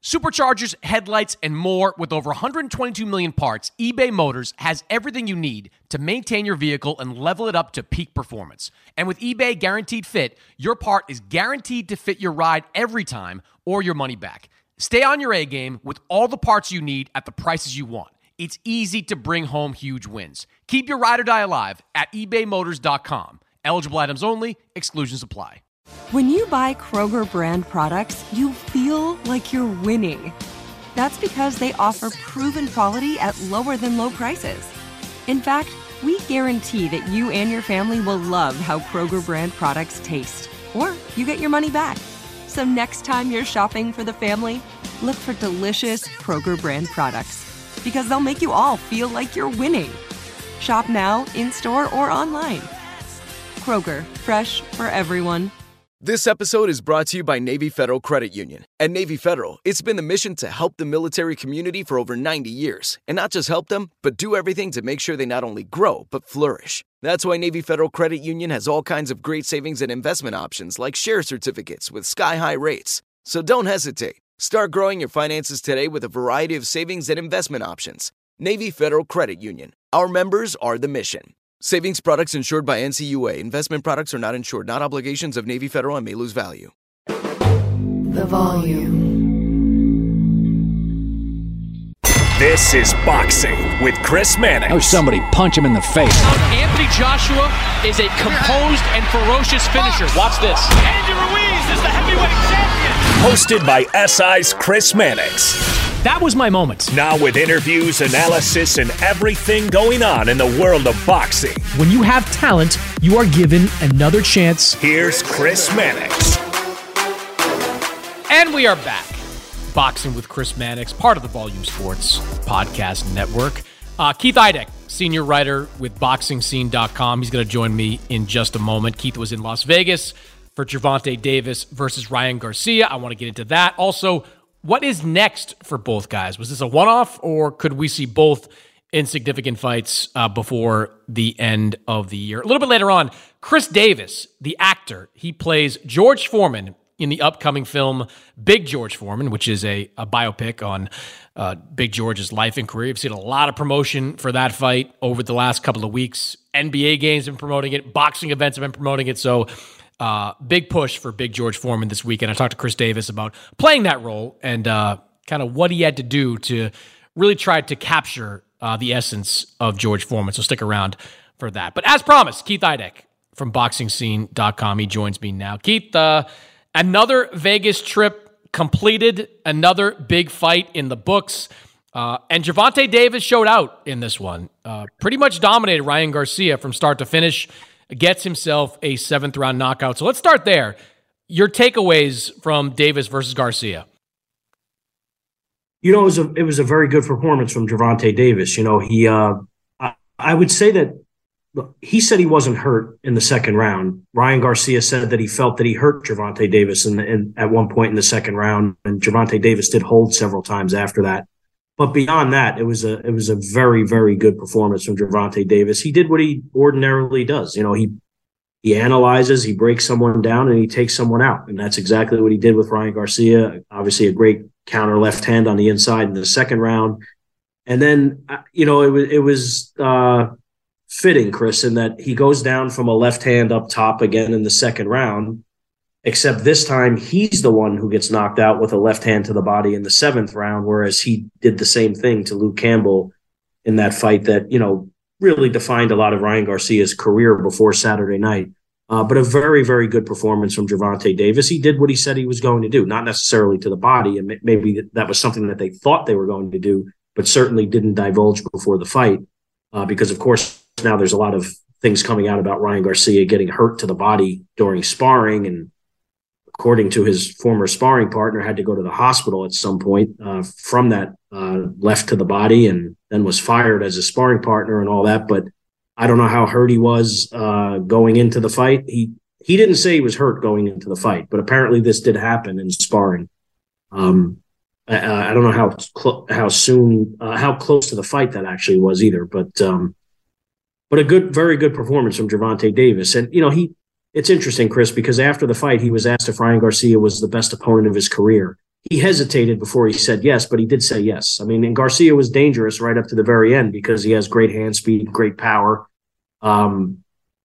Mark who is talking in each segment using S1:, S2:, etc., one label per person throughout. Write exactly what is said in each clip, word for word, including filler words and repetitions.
S1: Superchargers, headlights, and more. With over one hundred twenty-two million parts, eBay Motors has everything you need to maintain your vehicle and level it up to peak performance. And with eBay Guaranteed Fit, your part is guaranteed to fit your ride every time or your money back. Stay on your A game with all the parts you need at the prices you want. It's easy to bring home huge wins. Keep your ride or die alive at ebay motors dot com. Eligible items only. Exclusions apply.
S2: When you buy Kroger brand products, you feel like you're winning. That's because they offer proven quality at lower than low prices. In fact, we guarantee that you and your family will love how Kroger brand products taste, or you get your money back. So next time you're shopping for the family, look for delicious Kroger brand products, because they'll make you all feel like you're winning. Shop now, in-store, or online. Kroger, fresh for everyone.
S3: This episode is brought to you by Navy Federal Credit Union. At Navy Federal, it's been the mission to help the military community for over ninety years. And not just help them, but do everything to make sure they not only grow, but flourish. That's why Navy Federal Credit Union has all kinds of great savings and investment options like share certificates with sky-high rates. So don't hesitate. Start growing your finances today with a variety of savings and investment options. Navy Federal Credit Union. Our members are the mission. Savings products insured by N C U A. Investment products are not insured, not obligations of Navy Federal and may lose value.
S4: The volume.
S5: This is Boxing with Chris Mannix.
S6: Oh, somebody punch him in the face.
S7: Anthony Joshua is a composed and ferocious finisher. Watch this.
S8: Andy Ruiz is the heavyweight champion.
S5: Hosted by S I's Chris Mannix.
S1: That was my moment.
S5: Now with interviews, analysis, and everything going on in the world of boxing.
S1: When you have talent, you are given another chance.
S5: Here's Chris Mannix.
S1: And we are back. Boxing with Chris Mannix, part of the Volume Sports Podcast Network. Uh, Keith Idec, senior writer with boxing scene dot com. He's going to join me in just a moment. Keith was in Las Vegas for Gervonta Davis versus Ryan Garcia. I want to get into that. Also, what is next for both guys? Was this a one-off, or could we see both in significant fights uh, before the end of the year? A little bit later on, Chris Davis, the actor, he plays George Foreman in the upcoming film Big George Foreman, which is a, a biopic on uh, Big George's life and career. We've seen a lot of promotion for that fight over the last couple of weeks. N B A games have been promoting it. Boxing events have been promoting it. So uh, big push for Big George Foreman this weekend. I talked to Chris Davis about playing that role and uh, kind of what he had to do to really try to capture uh, the essence of George Foreman. So stick around for that. But as promised, Keith Idec from boxing scene dot com. He joins me now. Keith, uh, another Vegas trip completed, another big fight in the books. Uh, and Gervonta Davis showed out in this one. Uh, pretty much dominated Ryan Garcia from start to finish. Gets himself a seventh round knockout. So let's start there. Your takeaways from Davis versus Garcia.
S9: You know, it was a it was a very good performance from Gervonta Davis. You know, he uh, I, I would say that he said he wasn't hurt in the second round. Ryan Garcia said that he felt that he hurt Gervonta Davis in, the, in at one point in the second round, and Gervonta Davis did hold several times after that. But beyond that, it was a it was a very, very good performance from Gervonta Davis. He did what he ordinarily does. You know, he he analyzes, he breaks someone down, and he takes someone out. And that's exactly what he did with Ryan Garcia. Obviously, a great counter left hand on the inside in the second round. And then, you know, it was it was uh, fitting, Chris, in that he goes down from a left hand up top again in the second round. Except this time, he's the one who gets knocked out with a left hand to the body in the seventh round, whereas he did the same thing to Luke Campbell in that fight that, you know, really defined a lot of Ryan Garcia's career before Saturday night. Uh, but a very, very good performance from Gervonta Davis. He did what he said he was going to do, not necessarily to the body, and maybe that was something that they thought they were going to do, but certainly didn't divulge before the fight uh, because, of course, now there's a lot of things coming out about Ryan Garcia getting hurt to the body during sparring, and according to his former sparring partner, had to go to the hospital at some point uh, from that uh, left to the body, and then was fired as a sparring partner and all that. But I don't know how hurt he was uh, going into the fight. He he didn't say he was hurt going into the fight, but apparently this did happen in sparring. Um, I, I don't know how cl- how soon, uh, how close to the fight that actually was either. But um, but a good, very good performance from Gervonta Davis, and you know he. It's interesting, Chris, because after the fight, he was asked if Ryan Garcia was the best opponent of his career. he hesitated before he said yes, but he did say yes. I mean, and Garcia was dangerous right up to the very end because he has great hand speed, great power. Um,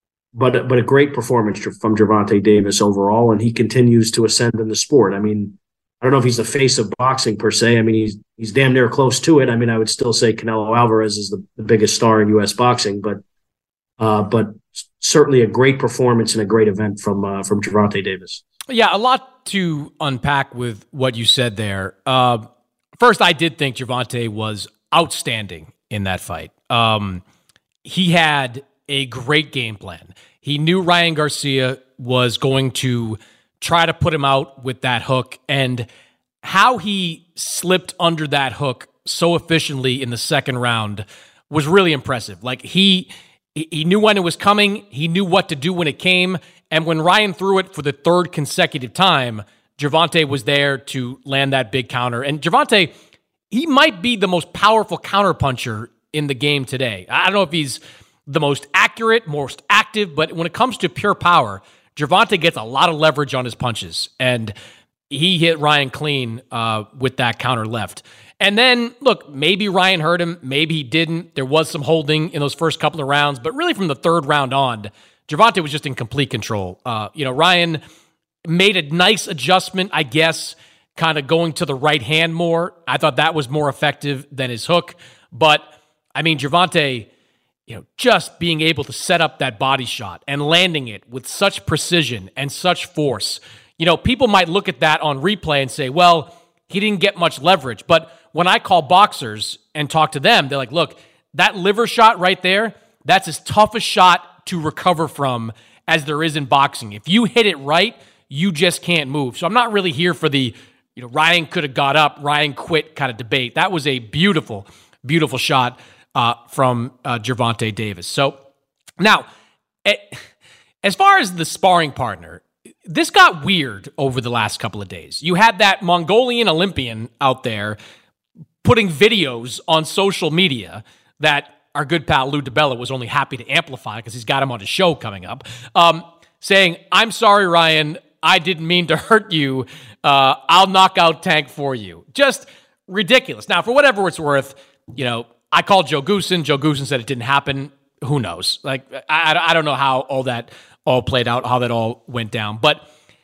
S9: but but a great performance from Gervonta Davis overall, and he continues to ascend in the sport. I mean, I don't know if he's the face of boxing per se. I mean, he's he's damn near close to it. I mean, I would still say Canelo Alvarez is the, the biggest star in U S boxing, but uh, but certainly a great performance and a great event from uh, from Gervonta Davis.
S1: Yeah, a lot to unpack with what you said there. Uh, first, I did think Gervonta was outstanding in that fight. Um, he had a great game plan. He knew Ryan Garcia was going to try to put him out with that hook, and how he slipped under that hook so efficiently in the second round was really impressive. Like he he knew when it was coming, he knew what to do when it came, and when Ryan threw it for the third consecutive time, Gervonta was there to land that big counter. And Gervonta, he might be the most powerful counterpuncher in the game today. I don't know if he's the most accurate, most active, but when it comes to pure power, Gervonta gets a lot of leverage on his punches, and he hit Ryan clean uh, with that counter left. And then, look, maybe Ryan hurt him, maybe he didn't. There was some holding in those first couple of rounds, but really from the third round on, Gervonta was just in complete control. Uh, you know, Ryan made a nice adjustment, I guess, kind of going to the right hand more. I thought that was more effective than his hook. But, I mean, Gervonta, you know, just being able to set up that body shot and landing it with such precision and such force. You know, people might look at that on replay and say, well, he didn't get much leverage. But when I call boxers and talk to them, they're like, look, that liver shot right there, that's as tough a shot to recover from as there is in boxing. If you hit it right, you just can't move. So I'm not really here for the, you know, Ryan could have got up, Ryan quit kind of debate. That was a beautiful, beautiful shot Uh, from uh, Gervonta Davis. So now, it, as far as the sparring partner, this got weird over the last couple of days. You had that Mongolian Olympian out there putting videos on social media that our good pal Lou DiBella was only happy to amplify because he's got him on his show coming up, um, saying, I'm sorry, Ryan, I didn't mean to hurt you. Uh, I'll knock out Tank for you. Just ridiculous. Now, for whatever it's worth, you know, I called Joe Goosen. Joe Goosen said it didn't happen. Who knows? Like, I, I don't know how all that all played out, how that all went down. But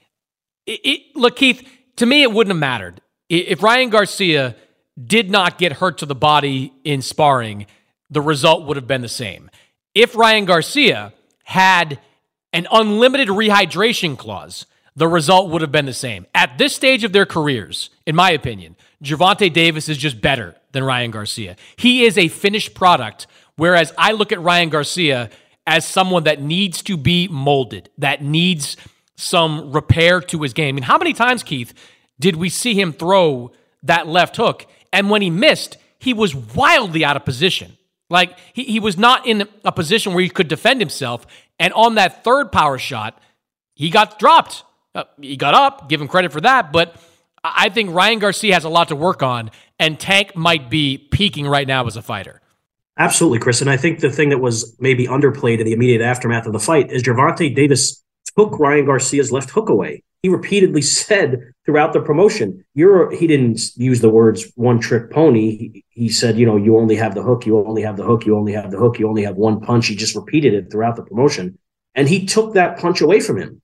S1: it, it, look, Keith, to me, it wouldn't have mattered. If Ryan Garcia did not get hurt to the body in sparring, the result would have been the same. If Ryan Garcia had an unlimited rehydration clause, the result would have been the same. At this stage of their careers, in my opinion, Gervonta Davis is just better than Ryan Garcia. He is a finished product, whereas I look at Ryan Garcia as someone that needs to be molded, that needs some repair to his game. I mean, how many times, Keith, did we see him throw that left hook? And when he missed, he was wildly out of position. Like, he, he was not in a position where he could defend himself. And on that third power shot, he got dropped. Uh, he got up, give him credit for that, but I think Ryan Garcia has a lot to work on, and Tank might be peaking right now as a fighter.
S9: Absolutely, Chris. And I think the thing that was maybe underplayed in the immediate aftermath of the fight is Gervonta Davis took Ryan Garcia's left hook away. He repeatedly said throughout the promotion, "You're." He didn't use the words "one trick pony." He, he said, "You know, you only have the hook. You only have the hook. You only have the hook. You only have one punch." He just repeated it throughout the promotion, and he took that punch away from him.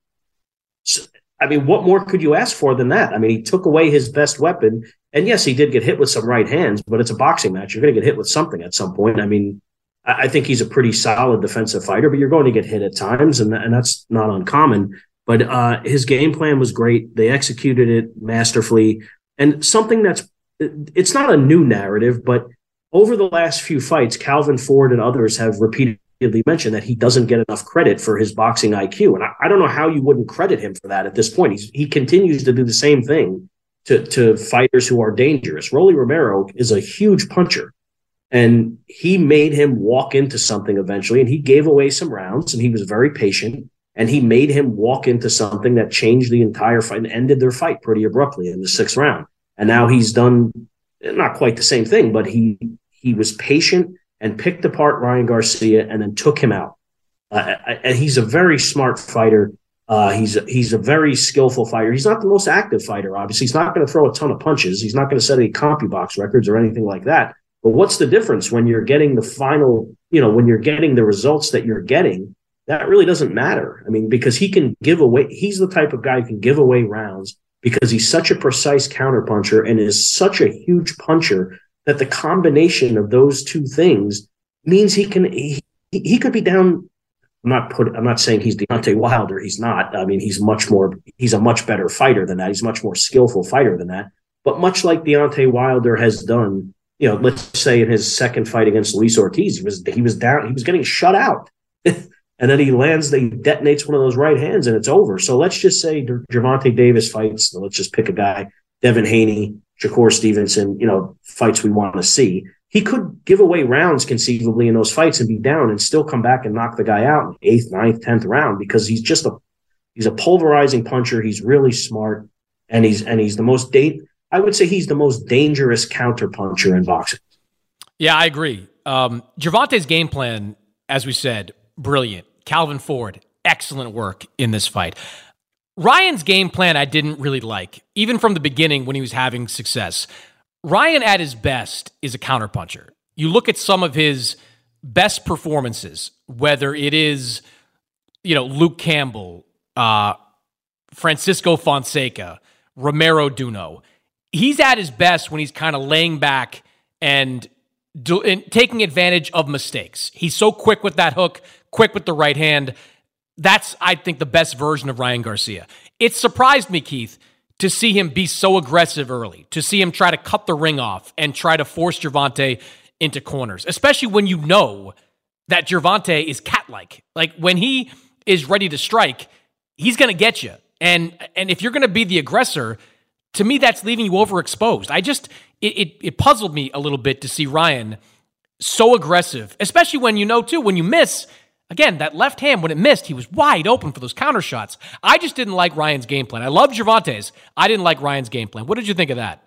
S9: So, I mean, what more could you ask for than that? I mean, he took away his best weapon. And yes, he did get hit with some right hands, but it's a boxing match. You're going to get hit with something at some point. I mean, I think he's a pretty solid defensive fighter, but you're going to get hit at times, and, and that's not uncommon. But uh, his game plan was great. They executed it masterfully. And something that's – it's not a new narrative, but over the last few fights, Calvin Ford and others have repeatedly mentioned that he doesn't get enough credit for his boxing I Q. And I, I don't know how you wouldn't credit him for that at this point. He's, he continues to do the same thing to, to fighters who are dangerous. Rolly Romero is a huge puncher, and he made him walk into something eventually, and he gave away some rounds, and he was very patient, and he made him walk into something that changed the entire fight and ended their fight pretty abruptly in the sixth round. And now he's done not quite the same thing, but he he was patient and picked apart Ryan Garcia and then took him out. Uh, and he's a very smart fighter. Uh, he's a, he's a very skillful fighter. He's not the most active fighter, obviously. He's not going to throw a ton of punches. He's not going to set any CompuBox records or anything like that. But what's the difference when you're getting the final, you know, when you're getting the results that you're getting? That really doesn't matter. I mean, because he can give away, he's the type of guy who can give away rounds because he's such a precise counterpuncher and is such a huge puncher that the combination of those two things means he can, he, he could be down. I'm not put, I'm not saying he's Deontay Wilder. He's not. I mean, he's much more, he's a much better fighter than that. He's a much more skillful fighter than that. But much like Deontay Wilder has done, you know, let's say in his second fight against Luis Ortiz, he was, he was down, he was getting shut out. And then he lands, he detonates one of those right hands and it's over. So let's just say Gervonta Davis fights, let's just pick a guy, Devin Haney, Shakur Stevenson, you know, fights we want to see. He could give away rounds conceivably in those fights and be down and still come back and knock the guy out in eighth, ninth, tenth round because he's just a he's a pulverizing puncher. He's really smart, and he's and he's the most da- I would say he's the most dangerous counter puncher in boxing.
S1: Yeah, I agree. Um, Gervonta's game plan, as we said, brilliant. Calvin Ford, excellent work in this fight. Ryan's game plan I didn't really like, even from the beginning when he was having success. Ryan at his best is a counterpuncher. You look at some of his best performances, whether it is, you know, Luke Campbell, uh, Francisco Fonseca, Romero Duno. He's at his best when he's kind of laying back and, do, and taking advantage of mistakes. He's so quick with that hook, quick with the right hand. That's, I think, the best version of Ryan Garcia. It surprised me, Keith, to see him be so aggressive early, to see him try to cut the ring off and try to force Gervonta into corners, especially when you know that Gervonta is cat-like. Like, when he is ready to strike, he's going to get you. And and if you're going to be the aggressor, to me, that's leaving you overexposed. I just, it, it it puzzled me a little bit to see Ryan so aggressive, especially when you know, too, when you miss, again, that left hand, when it missed, he was wide open for those counter shots. I just didn't like Ryan's game plan. I love Gervonta's. I didn't like Ryan's game plan. What did you think of that?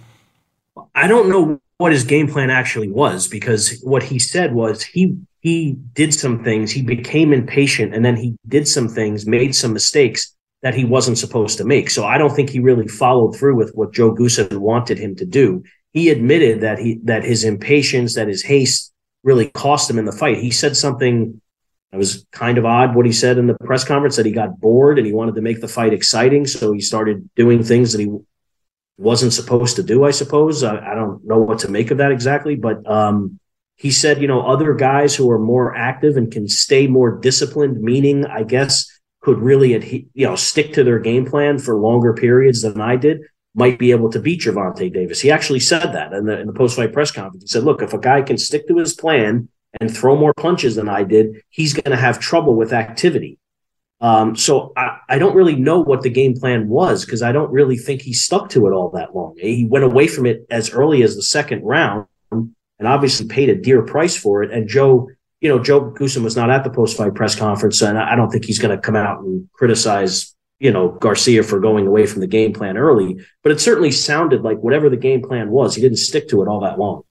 S9: I don't know what his game plan actually was, because what he said was he he did some things, he became impatient, and then he did some things, made some mistakes that he wasn't supposed to make. So I don't think he really followed through with what Joe Goossen wanted him to do. He admitted that he that his impatience, that his haste really cost him in the fight. He said something that was kind of odd, what he said in the press conference, that he got bored and he wanted to make the fight exciting, so he started doing things that he wasn't supposed to do, I suppose. I, I don't know what to make of that exactly, but um, he said, you know, other guys who are more active and can stay more disciplined, meaning, I guess, could really, adhe- you know, stick to their game plan for longer periods than I did, might be able to beat Gervonta Davis. He actually said that in the, in the post-fight press conference. He said, look, if a guy can stick to his plan and throw more punches than I did, he's going to have trouble with activity. Um, so I, I don't really know what the game plan was, because I don't really think he stuck to it all that long. He went away from it as early as the second round and obviously paid a dear price for it. And Joe, you know, Joe Goossen was not at the post-fight press conference, and I don't think he's going to come out and criticize, you know, Garcia for going away from the game plan early. But it certainly sounded like whatever the game plan was, he didn't stick to it all that long.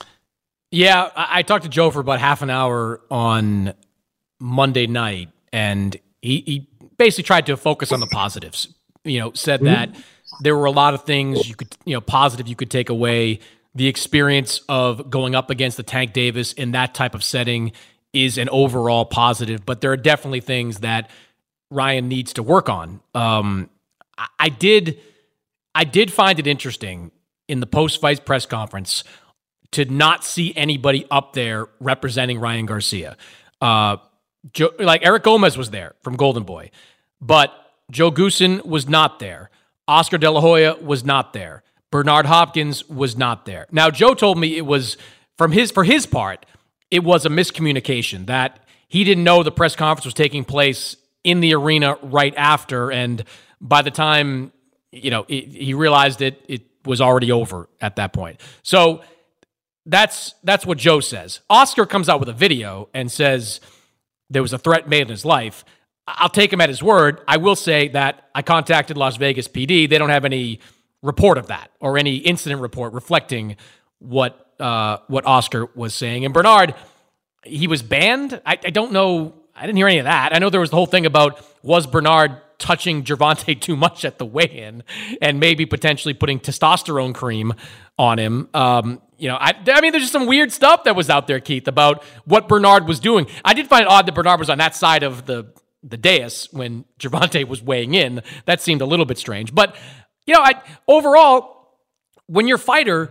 S1: Yeah, I, I talked to Joe for about half an hour on Monday night, and he, he basically tried to focus on the positives. You know, said mm-hmm. that there were a lot of things you could, you know, positive you could take away. The experience of going up against the Tank Davis in that type of setting is an overall positive, but there are definitely things that Ryan needs to work on. Um, I, I did, I did find it interesting in the post-fight press conference to not see anybody up there representing Ryan Garcia. Uh, Joe, like Eric Gomez was there from Golden Boy, but Joe Goossen was not there. Oscar De La Hoya was not there. Bernard Hopkins was not there. Now, Joe told me it was, from his for his part, it was a miscommunication, that he didn't know the press conference was taking place in the arena right after, and by the time, you know, it, he realized it, it was already over at that point. So that's that's what Joe says. Oscar comes out with a video and says there was a threat made in his life. I'll take him at his word. I will say that I contacted Las Vegas P D. They don't have any report of that or any incident report reflecting what uh, what Oscar was saying. And Bernard, he was banned. I, I don't know. I didn't hear any of that. I know there was the whole thing about, was Bernard touching Gervonta too much at the weigh-in and maybe potentially putting testosterone cream on him. Um, you know, I, I mean, there's just some weird stuff that was out there, Keith, about what Bernard was doing. I did find it odd that Bernard was on that side of the, the dais when Gervonta was weighing in. That seemed a little bit strange. But, you know, I, overall, when your fighter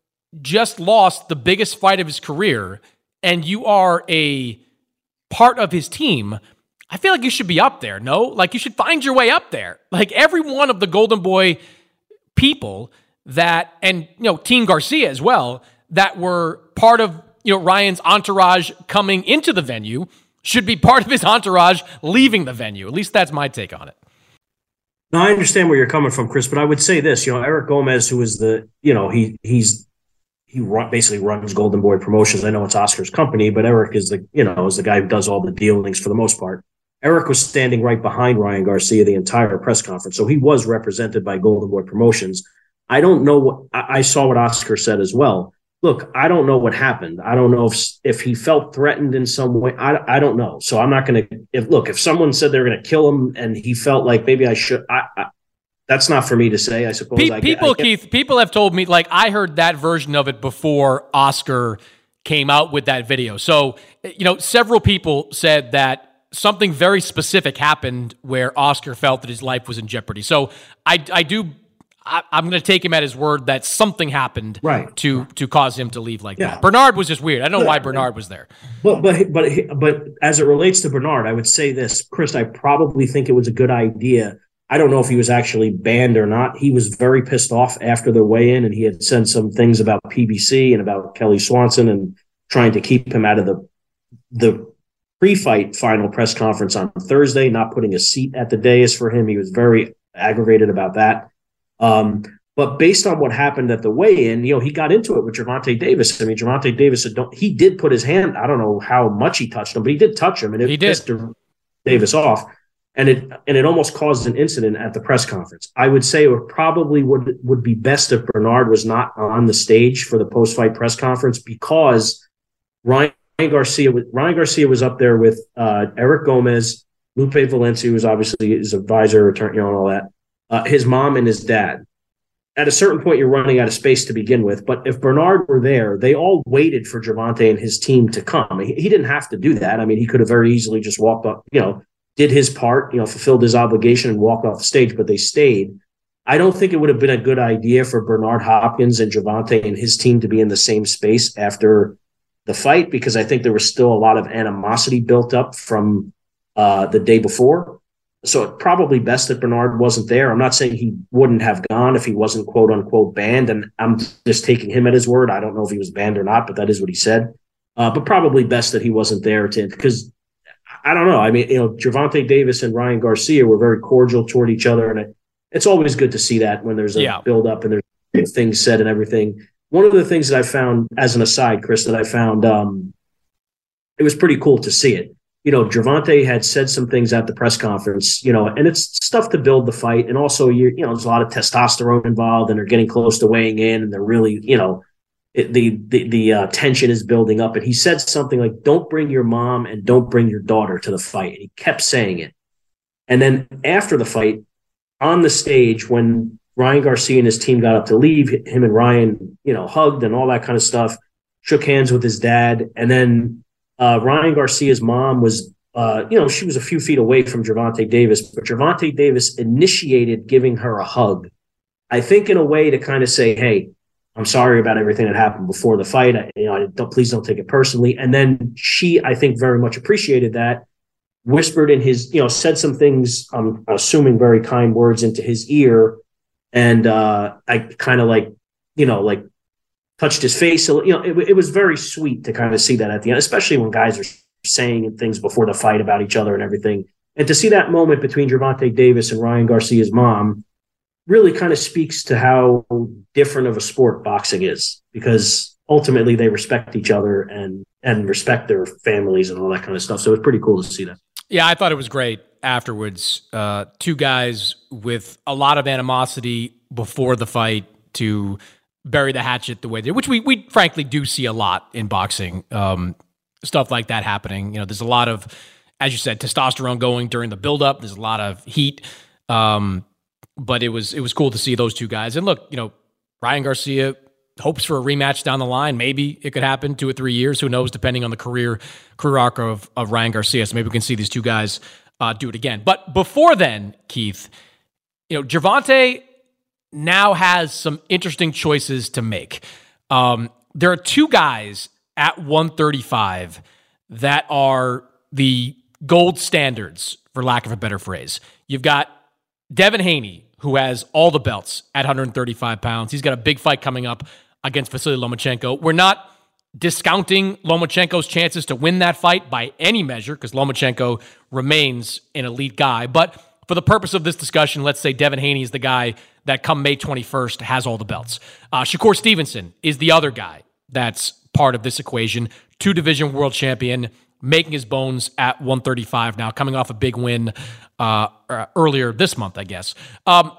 S1: just lost the biggest fight of his career and you are a part of his team, I feel like you should be up there, no? Like, you should find your way up there. Like, every one of the Golden Boy people that, and, you know, Team Garcia as well, that were part of, you know, Ryan's entourage coming into the venue should be part of his entourage leaving the venue. At least that's my take on it.
S9: No, I understand where you're coming from, Chris, but I would say this, you know, Eric Gomez, who is the, you know, he he's, he run, basically runs Golden Boy Promotions. I know it's Oscar's company, but Eric is the, you know, is the guy who does all the dealings for the most part. Eric was standing right behind Ryan Garcia the entire press conference, so he was represented by Golden Boy Promotions. I don't know what I, I saw what Oscar said as well. Look, I don't know what happened. I don't know if if he felt threatened in some way. I, I don't know. So I'm not going to. If look, if someone said they were going to kill him and he felt like maybe I should, I, I, that's not for me to say. I suppose.
S1: Pe-
S9: I
S1: people,
S9: get, I get,
S1: Keith, people have told me, like, I heard that version of it before Oscar came out with that video. So, you know, several people said that something very specific happened where Oscar felt that his life was in jeopardy. So I, I do, I, I'm going to take him at his word that something happened
S9: right.
S1: to to cause him to leave like
S9: yeah.
S1: that. Bernard was just weird. I don't know why Bernard was there.
S9: But but but but as it relates to Bernard, I would say this, Chris. I probably think it was a good idea. I don't know if he was actually banned or not. He was very pissed off after the weigh-in, and he had said some things about P B C and about Kelly Swanson and trying to keep him out of the the. pre-fight final press conference on Thursday, not putting a seat at the dais for him. He was very aggravated about that. Um, but based on what happened at the weigh-in, you know, he got into it with Gervonta Davis. I mean, Gervonta Davis, don't, he did put his hand, I don't know how much he touched him, but he did touch him, and it
S1: he
S9: pissed
S1: did.
S9: Davis off. And it and it almost caused an incident at the press conference. I would say it would probably would, would be best if Bernard was not on the stage for the post-fight press conference, because Ryan Ryan Garcia, Ryan Garcia was up there with uh, Eric Gomez, Lupe Valencia, who was obviously his advisor, attorney, you know, and all that, uh, his mom and his dad. At a certain point, you're running out of space to begin with. But if Bernard were there, they all waited for Gervonta and his team to come. He, he didn't have to do that. I mean, he could have very easily just walked up, you know, did his part, you know, fulfilled his obligation and walked off the stage, but they stayed. I don't think it would have been a good idea for Bernard Hopkins and Gervonta and his team to be in the same space after the fight, because I think there was still a lot of animosity built up from uh, the day before. So it's probably best that Bernard wasn't there. I'm not saying he wouldn't have gone if he wasn't quote unquote banned, and I'm just taking him at his word. I don't know if he was banned or not, but that is what he said. Uh, but probably best that he wasn't there to, because I don't know. I mean, you know, Gervonta Davis and Ryan Garcia were very cordial toward each other, and it, it's always good to see that when there's a
S1: yeah.
S9: build up and there's things said and everything. One of the things that I found, as an aside, Chris, that I found, um, it was pretty cool to see it. You know, Gervonta had said some things at the press conference, you know, and it's stuff to build the fight. And also, you you know, there's a lot of testosterone involved, and they're getting close to weighing in, and they're really, you know, it, the the, the uh, tension is building up. And he said something like, don't bring your mom and don't bring your daughter to the fight. And he kept saying it. And then after the fight, on the stage, when Ryan Garcia and his team got up to leave, him and Ryan, you know, hugged and all that kind of stuff, shook hands with his dad. And then uh, Ryan Garcia's mom was, uh, you know, she was a few feet away from Gervonta Davis, but Gervonta Davis initiated giving her a hug. I think in a way to kind of say, hey, I'm sorry about everything that happened before the fight. I, you know, don't, please don't take it personally. And then she, I think, very much appreciated that, whispered in his, you know, said some things, I'm assuming very kind words into his ear. And uh, I kind of like, you know, like touched his face. So, you know, it, it was very sweet to kind of see that at the end, especially when guys are saying things before the fight about each other and everything. And to see that moment between Gervonta Davis and Ryan Garcia's mom really kind of speaks to how different of a sport boxing is, because ultimately they respect each other and, and respect their families and all that kind of stuff. So it's pretty cool to see that.
S1: Yeah, I thought it was great afterwards. Uh, two guys with a lot of animosity before the fight to bury the hatchet the way they did, which we we frankly do see a lot in boxing. Um, stuff like that happening. You know, there's a lot of as you said, testosterone going during the buildup. There's a lot of heat. Um, but it was it was cool to see those two guys. And look, you know, Ryan Garcia hopes for a rematch down the line. Maybe it could happen two or three years. Who knows, depending on the career career arc of, of Ryan Garcia. So maybe we can see these two guys uh, do it again. But before then, Keith, you know, Gervonta now has some interesting choices to make. Um, there are two guys at one thirty-five that are the gold standards, for lack of a better phrase. You've got Devin Haney, who has all the belts at one thirty-five pounds. He's got a big fight coming up against Vasily Lomachenko. We're not discounting Lomachenko's chances to win that fight by any measure, because Lomachenko remains an elite guy. But for the purpose of this discussion, let's say Devin Haney is the guy that come May twenty-first has all the belts. Uh, Shakur Stevenson is the other guy that's part of this equation. Two-division world champion, making his bones at one thirty-five now, coming off a big win uh, earlier this month, I guess. Um,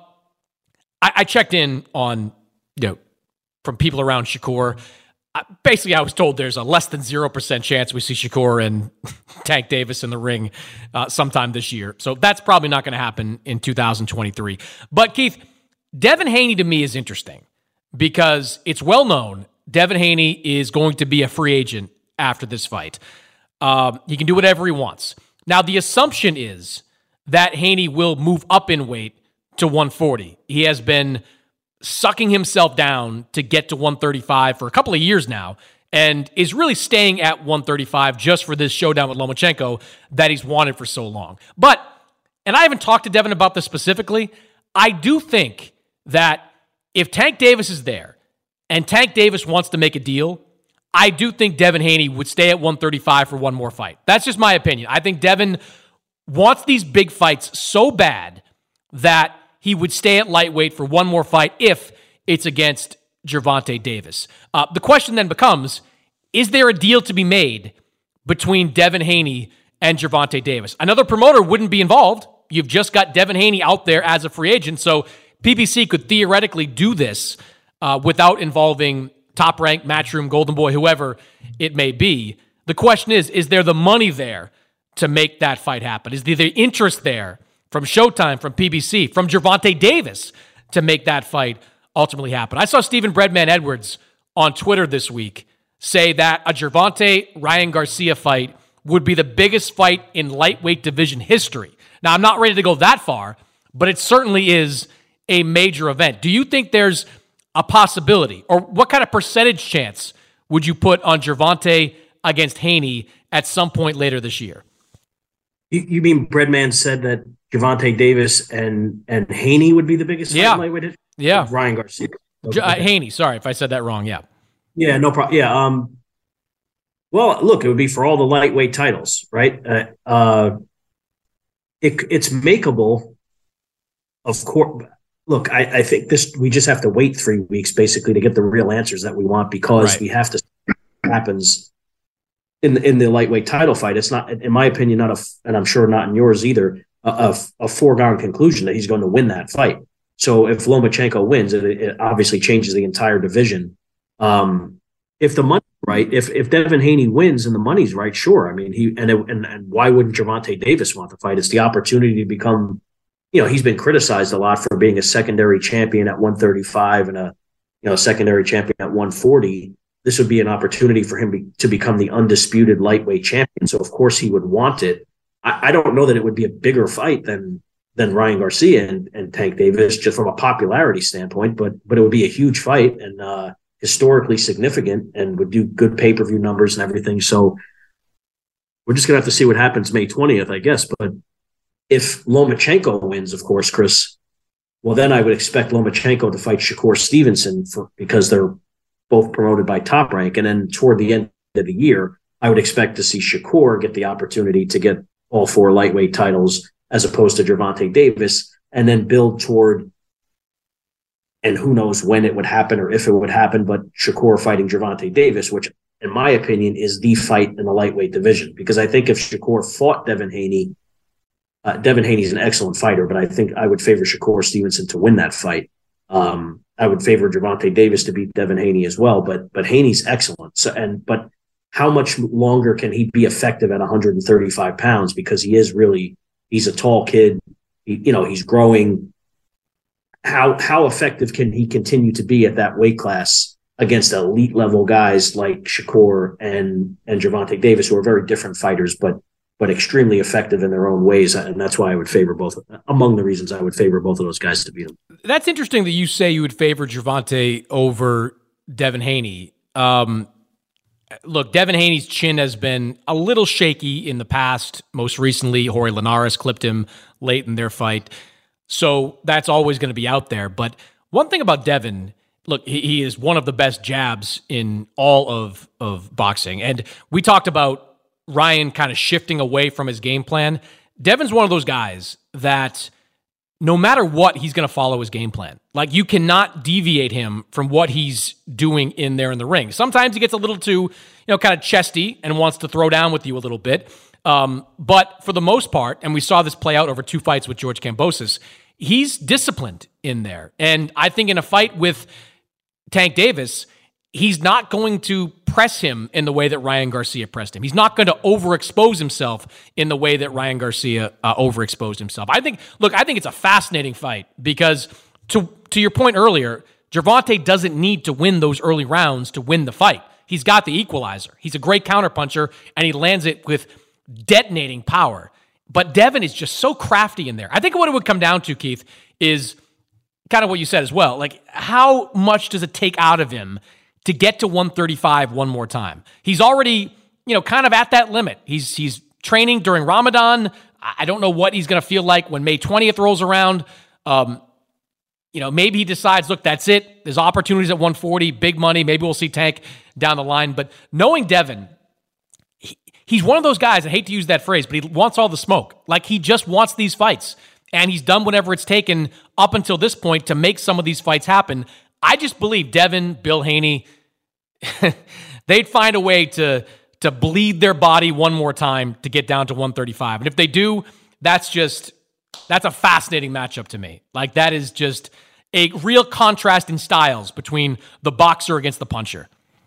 S1: I, I checked in on, you know, from people around Shakur. Uh, basically, I was told there's a less than zero percent chance we see Shakur and Tank Davis in the ring uh, sometime this year. So that's probably not going to happen in two thousand twenty-three. But Keith, Devin Haney to me is interesting because it's well known Devin Haney is going to be a free agent after this fight. Um, he can do whatever he wants. Now, the assumption is that Haney will move up in weight to one forty. He has been sucking himself down to get to one thirty-five for a couple of years now and is really staying at one thirty-five just for this showdown with Lomachenko that he's wanted for so long. But, and I haven't talked to Devin about this specifically, I do think that if Tank Davis is there and Tank Davis wants to make a deal, I do think Devin Haney would stay at one thirty-five for one more fight. That's just my opinion. I think Devin wants these big fights so bad that he would stay at lightweight for one more fight if it's against Gervonta Davis. Uh, the question then becomes, is there a deal to be made between Devin Haney and Gervonta Davis? Another promoter wouldn't be involved. You've just got Devin Haney out there as a free agent, so P B C could theoretically do this uh, without involving Top Rank, Matchroom, Golden Boy, whoever it may be. The question is, is there the money there to make that fight happen? Is there the interest there from Showtime, from P B C, from Gervonta Davis to make that fight ultimately happen? I saw Stephen Breadman Edwards on Twitter this week say that a Gervonta-Ryan Garcia fight would be the biggest fight in lightweight division history. Now, I'm not ready to go that far, but it certainly is a major event. Do you think there's a possibility, or what kind of percentage chance would you put on Gervonta against Haney at some point later this year?
S9: You, you mean Breadman said that Gervonta Davis and and Haney would be the biggest
S1: yeah.
S9: fight lightweight?
S1: Yeah,
S9: Ryan Garcia.
S1: Okay. Uh, Haney. Sorry if I said that wrong. Yeah.
S9: Yeah, no problem. Yeah. Um. Well, look, it would be for all the lightweight titles, right? Uh, uh it, it's makeable, of course. Look, I, I think this. We just have to wait three weeks, basically, to get the real answers that we want, because right. we have to see what happens in the, in the lightweight title fight. It's not, in my opinion, not a, and I'm sure not in yours either, a, a, a foregone conclusion that he's going to win that fight. So if Lomachenko wins, it, it obviously changes the entire division. Um, if the money's right, if if Devin Haney wins and the money's right, sure. I mean, he and it, and, and why wouldn't Gervonta Davis want the fight? It's the opportunity to become. You know, he's been criticized a lot for being a secondary champion at one thirty-five and a, you know, secondary champion at one forty. This would be an opportunity for him be, to become the undisputed lightweight champion. So, of course, he would want it. I, I don't know that it would be a bigger fight than than Ryan Garcia and, and Tank Davis, just from a popularity standpoint, but but it would be a huge fight and uh, historically significant and would do good pay-per-view numbers and everything. So we're just going to have to see what happens May twentieth, I guess. But if Lomachenko wins, of course, Chris, well, then I would expect Lomachenko to fight Shakur Stevenson for, because they're both promoted by Top Rank. And then toward the end of the year, I would expect to see Shakur get the opportunity to get all four lightweight titles as opposed to Gervonta Davis, and then build toward, and who knows when it would happen or if it would happen, but Shakur fighting Gervonta Davis, which in my opinion is the fight in the lightweight division. Because I think if Shakur fought Devin Haney, uh, Devin Haney's an excellent fighter, but I think I would favor Shakur Stevenson to win that fight. Um, I would favor Gervonta Davis to beat Devin Haney as well, but but Haney's excellent. So and but how much longer can he be effective at one hundred thirty-five pounds? Because he is really, he's a tall kid. He, you know, he's growing. How how effective can he continue to be at that weight class against elite level guys like Shakur and and Gervonta Davis, who are very different fighters, but but extremely effective in their own ways, and that's why I would favor both. Among the reasons I would favor both of those guys to beat him.
S1: That's interesting that you say you would favor Gervonta over Devin Haney. Um, Look, Devin Haney's chin has been a little shaky in the past. Most recently, Jorge Linares clipped him late in their fight. So that's always going to be out there. But one thing about Devin, look, he, he is one of the best jabs in all of, of boxing. And we talked about Ryan kind of shifting away from his game plan. Devin's one of those guys that no matter what, he's going to follow his game plan. Like, you cannot deviate him from what he's doing in there in the ring. Sometimes he gets a little too, you know, kind of chesty and wants to throw down with you a little bit. Um, but for the most part, and we saw this play out over two fights with George Kambosos, he's disciplined in there. And I think in a fight with Tank Davis, he's not going to press him in the way that Ryan Garcia pressed him. He's not going to overexpose himself in the way that Ryan Garcia uh, overexposed himself. I think, look, I think it's a fascinating fight because to to your point earlier, Gervonta doesn't need to win those early rounds to win the fight. He's got the equalizer. He's a great counterpuncher, and he lands it with detonating power. But Devin is just so crafty in there. I think what it would come down to, Keith, is kind of what you said as well. Like, how much does it take out of him to get to one thirty-five one more time? He's already, you know, kind of at that limit. He's he's training during Ramadan. I don't know what he's going to feel like when May twentieth rolls around. Um, you know, maybe he decides, look, that's it. There's opportunities at one forty, big money. Maybe we'll see Tank down the line. But knowing Devin, he, he's one of those guys, I hate to use that phrase, but he wants all the smoke. Like, he just wants these fights. And he's done whatever it's taken up until this point to make some of these fights happen. I just believe Devin, Bill Haney, they'd find a way to, to bleed their body one more time to get down to one thirty-five. And if they do, that's just, that's a fascinating matchup to me. Like, that is just a real contrast in styles between the boxer against the puncher.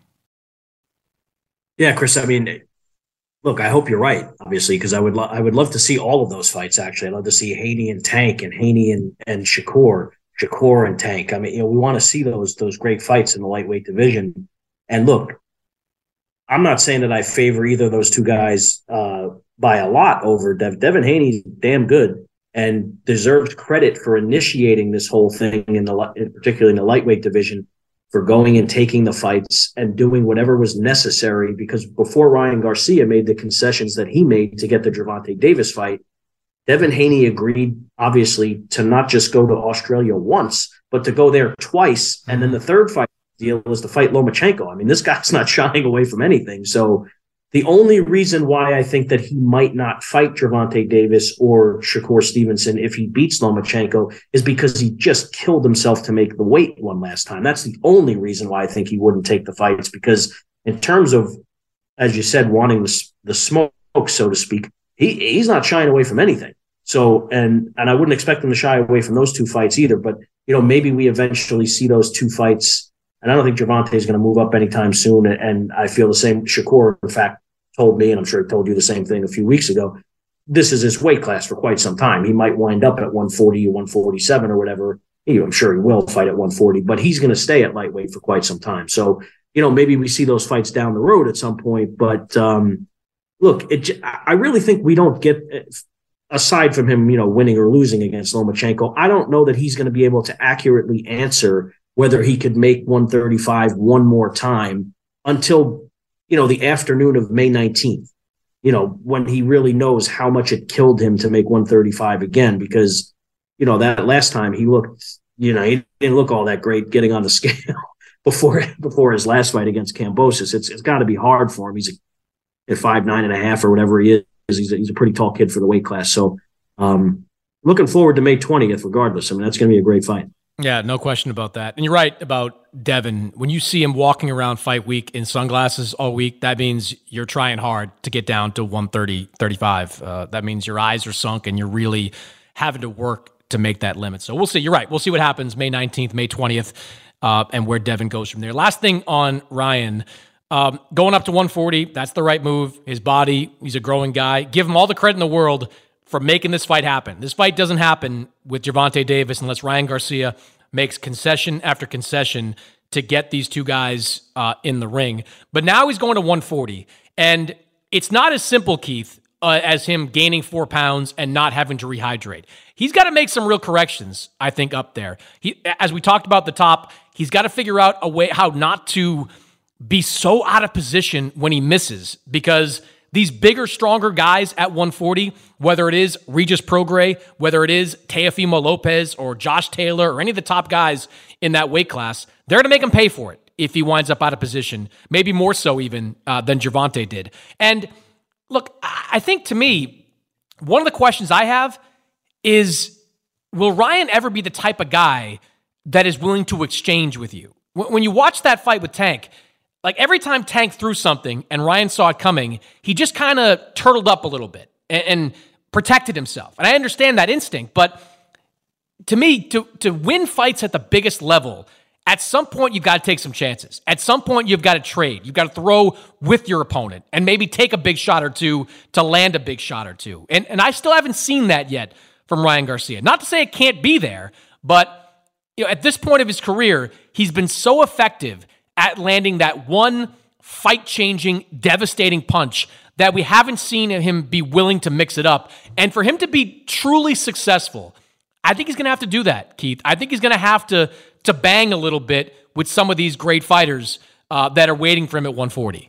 S9: Yeah, Chris, I mean, look, I hope you're right, obviously, because I would lo- I would love to see all of those fights, actually. I'd love to see Haney and Tank and Haney and, and Shakur, Shakur and Tank. I mean, you know, we want to see those those great fights in the lightweight division. And look, I'm not saying that I favor either of those two guys uh, by a lot over Dev. Devin Haney's damn good and deserves credit for initiating this whole thing, in the particularly in the lightweight division, for going and taking the fights and doing whatever was necessary, because before Ryan Garcia made the concessions that he made to get the Gervonta Davis fight, Devin Haney agreed, obviously, to not just go to Australia once, but to go there twice. And then the third fight deal was to fight Lomachenko. I mean, this guy's not shying away from anything. So the only reason why I think that he might not fight Gervonta Davis or Shakur Stevenson if he beats Lomachenko is because he just killed himself to make the weight one last time. That's the only reason why I think he wouldn't take the fights, because in terms of, as you said, wanting the, the smoke, so to speak, he he's not shying away from anything. So, and and I wouldn't expect him to shy away from those two fights either. But, you know, maybe we eventually see those two fights. And I don't think Gervonta is going to move up anytime soon. And I feel the same. Shakur, in fact, told me, and I'm sure he told you the same thing a few weeks ago, this is his weight class for quite some time. He might wind up at one forty or one forty-seven or whatever. You know, I'm sure he will fight at one forty, but he's going to stay at lightweight for quite some time. So, you know, maybe we see those fights down the road at some point. But um, look, it, I really think we don't get, aside from him, you know, winning or losing against Lomachenko, I don't know that he's going to be able to accurately answer whether he could make one thirty-five one more time until, you know, the afternoon of May nineteenth, you know, when he really knows how much it killed him to make one thirty-five again, because, you know, that last time he looked, you know, he didn't look all that great getting on the scale before before his last fight against Kambosos. It's it's got to be hard for him. He's a, at five, nine and a half or whatever he is. He's a, he's a pretty tall kid for the weight class. So um, looking forward to May twentieth, regardless. I mean, that's going to be a great fight.
S1: Yeah, no question about that. And you're right about Devin. When you see him walking around fight week in sunglasses all week, that means you're trying hard to get down to one thirty, thirty-five. Uh, that means your eyes are sunk and you're really having to work to make that limit. So we'll see. You're right. We'll see what happens May nineteenth, May twentieth, uh, and where Devin goes from there. Last thing on Ryan, Um, going up to one forty, that's the right move. His body, he's a growing guy. Give him all the credit in the world for making this fight happen. This fight doesn't happen with Gervonta Davis unless Ryan Garcia makes concession after concession to get these two guys uh, in the ring. But now he's going to one forty. And it's not as simple, Keith, uh, as him gaining four pounds and not having to rehydrate. He's got to make some real corrections, I think, up there. He, as we talked about at the top, he's got to figure out a way how not to be so out of position when he misses, because these bigger, stronger guys at one forty, whether it is Regis Prograis, whether it is Teofimo Lopez or Josh Taylor or any of the top guys in that weight class, they're going to make him pay for it if he winds up out of position, maybe more so even uh, than Gervonta did. And look, I think to me, one of the questions I have is, will Ryan ever be the type of guy that is willing to exchange with you? When you watch that fight with Tank, like every time Tank threw something and Ryan saw it coming, he just kind of turtled up a little bit and, and protected himself. And I understand that instinct, but to me, to, to win fights at the biggest level, at some point you've got to take some chances. At some point you've got to trade. You've got to throw with your opponent and maybe take a big shot or two to land a big shot or two. And, and I still haven't seen that yet from Ryan Garcia. Not to say it can't be there, but you know, at this point of his career, he's been so effective at landing that one fight-changing, devastating punch that we haven't seen him be willing to mix it up. And for him to be truly successful, I think he's going to have to do that, Keith. I think he's going to have to to bang a little bit with some of these great fighters uh, that are waiting for him at one forty.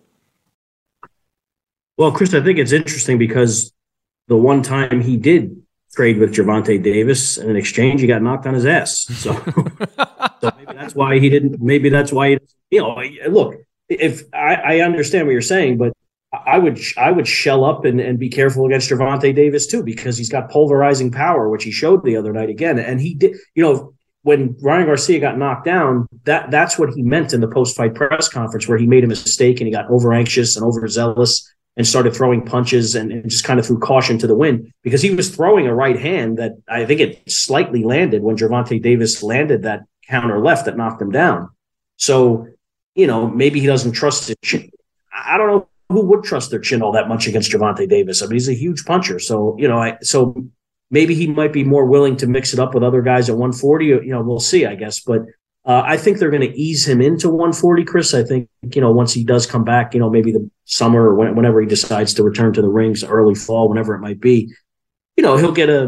S9: Well, Chris, I think it's interesting because the one time he did trade with Gervonta Davis in an exchange, he got knocked on his ass. So, so maybe that's why he didn't. Maybe that's why he, you know. Look, if I, I understand what you're saying, but I would I would shell up and, and be careful against Gervonta Davis too, because he's got pulverizing power, which he showed the other night again. And he did, you know, when Ryan Garcia got knocked down, that that's what he meant in the post-fight press conference, where he made a mistake and he got over anxious and overzealous and started throwing punches and, and just kind of threw caution to the wind, because he was throwing a right hand that I think it slightly landed when Gervonta Davis landed that counter left that knocked him down. So, you know, maybe he doesn't trust it. I don't know who would trust their chin all that much against Gervonta Davis. I mean, he's a huge puncher. So, you know, I, so maybe he might be more willing to mix it up with other guys at one forty. You know, we'll see, I guess. But uh, I think they're going to ease him into one forty, Chris. I think, you know, once he does come back, you know, maybe the summer or when, whenever he decides to return to the rings, early fall, whenever it might be, you know, he'll get a,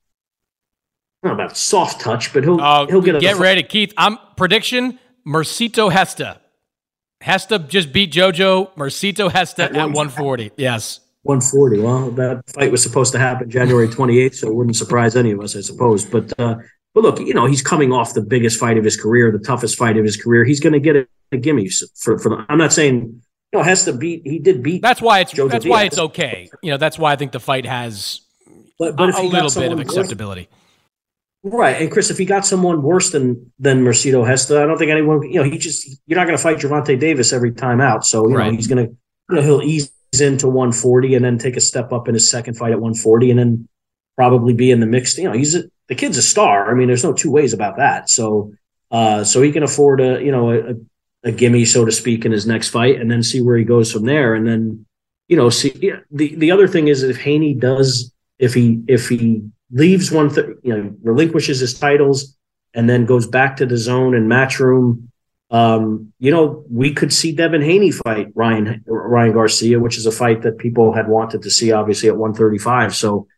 S9: I don't know about soft touch, but he'll,
S1: uh,
S9: he'll get a.
S1: Get ready, Keith. I'm prediction, Mercito Hesta. Hesta just beat JoJo. Mercito Hesta at, at one forty. Yes.
S9: one forty. Well, that fight was supposed to happen January twenty-eighth, so it wouldn't surprise any of us, I suppose. But, uh, but look, you know, he's coming off the biggest fight of his career, the toughest fight of his career. He's going to get a, a gimme for, for the, I'm not saying, you know, Hesta beat, he did beat.
S1: That's why it's,
S9: JoJo
S1: that's
S9: Diaz.
S1: why it's okay. You know, that's why I think the fight has
S9: but, but
S1: a,
S9: if
S1: a
S9: he
S1: little
S9: got
S1: bit of
S9: worse,
S1: acceptability.
S9: Right. And Chris, if he got someone worse than than Mercito Hesta, I don't think anyone, you know, he just, you're not going to fight Gervonta Davis every time out. So, you
S1: right.
S9: know, he's going to, you know, he'll ease into one forty and then take a step up in his second fight at one forty and then probably be in the mix. You know, he's a, the kid's a star. I mean, there's no two ways about that. So, uh, so he can afford a, you know, a, a gimme, so to speak, in his next fight and then see where he goes from there. And then, you know, see, yeah, the, the other thing is if Haney does, if he, if he, leaves one, th- you know, relinquishes his titles and then goes back to the zone and Matchroom, um, you know, we could see Devin Haney fight Ryan Ryan Garcia, which is a fight that people had wanted to see, obviously, at one thirty-five. So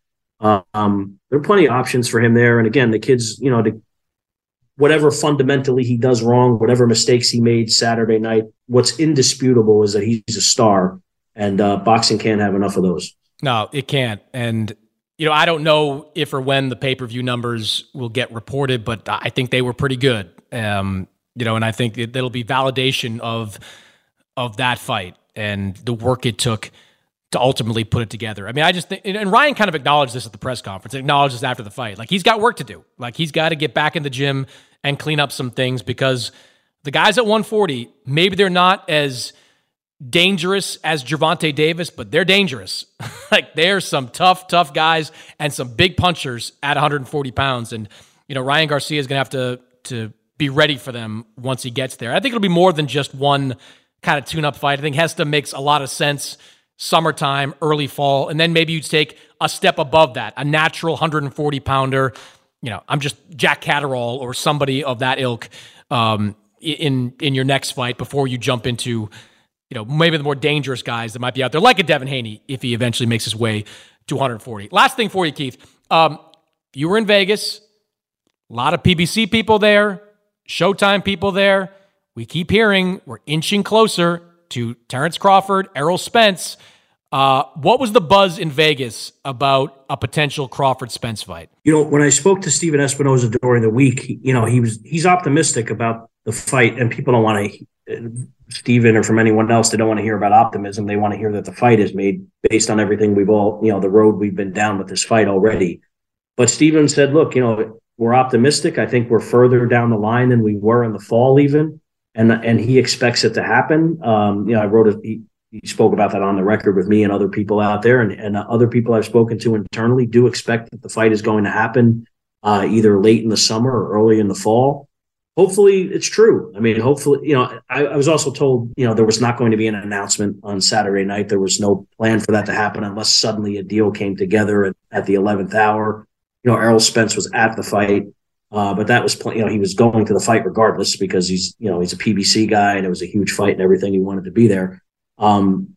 S9: um, there are plenty of options for him there. And again, the kid's, you know, the, whatever fundamentally he does wrong, whatever mistakes he made Saturday night, what's indisputable is that he's a star, and uh, boxing can't have enough of those.
S1: No, it can't. And you know, I don't know if or when the pay-per-view numbers will get reported, but I think they were pretty good. Um, you know, and I think it, it'll be validation of of that fight and the work it took to ultimately put it together. I mean, I just think, and Ryan kind of acknowledged this at the press conference, acknowledged this after the fight. Like, he's got work to do. Like, he's got to get back in the gym and clean up some things, because the guys at one forty, maybe they're not as dangerous as Gervonta Davis, but they're dangerous. Like, they're some tough, tough guys and some big punchers at one forty pounds. And, you know, Ryan Garcia is going to have to to be ready for them once he gets there. I think it'll be more than just one kind of tune-up fight. I think Hesta makes a lot of sense summertime, early fall, and then maybe you take a step above that, a natural one forty pounder. You know, I'm just Jack Catterall or somebody of that ilk um, in in your next fight before you jump into, you know, maybe the more dangerous guys that might be out there, like a Devin Haney if he eventually makes his way to one forty. Last thing for you, Keith. Um, you were in Vegas. A lot of P B C people there, Showtime people there. We keep hearing we're inching closer to Terrence Crawford, Errol Spence. Uh, what was the buzz in Vegas about a potential Crawford-Spence fight?
S9: You know, when I spoke to Steven Espinoza during the week, he, you know, he was he's optimistic about the fight, and people don't want to, Steven or from anyone else, they don't want to hear about optimism. They want to hear that the fight is made based on everything we've all, you know, the road we've been down with this fight already. But Steven said, look, you know, we're optimistic. I think we're further down the line than we were in the fall even, and and he expects it to happen. Um, you know, I wrote a, he, he spoke about that on the record with me and other people out there, and, and other people I've spoken to internally do expect that the fight is going to happen uh, either late in the summer or early in the fall. Hopefully it's true. I mean, hopefully, you know, I, I was also told, you know, there was not going to be an announcement on Saturday night. There was no plan for that to happen unless suddenly a deal came together at, at the eleventh hour. You know, Errol Spence was at the fight, uh, but that was, you know, he was going to the fight regardless because he's, you know, he's a P B C guy and it was a huge fight and everything. He wanted to be there. Um,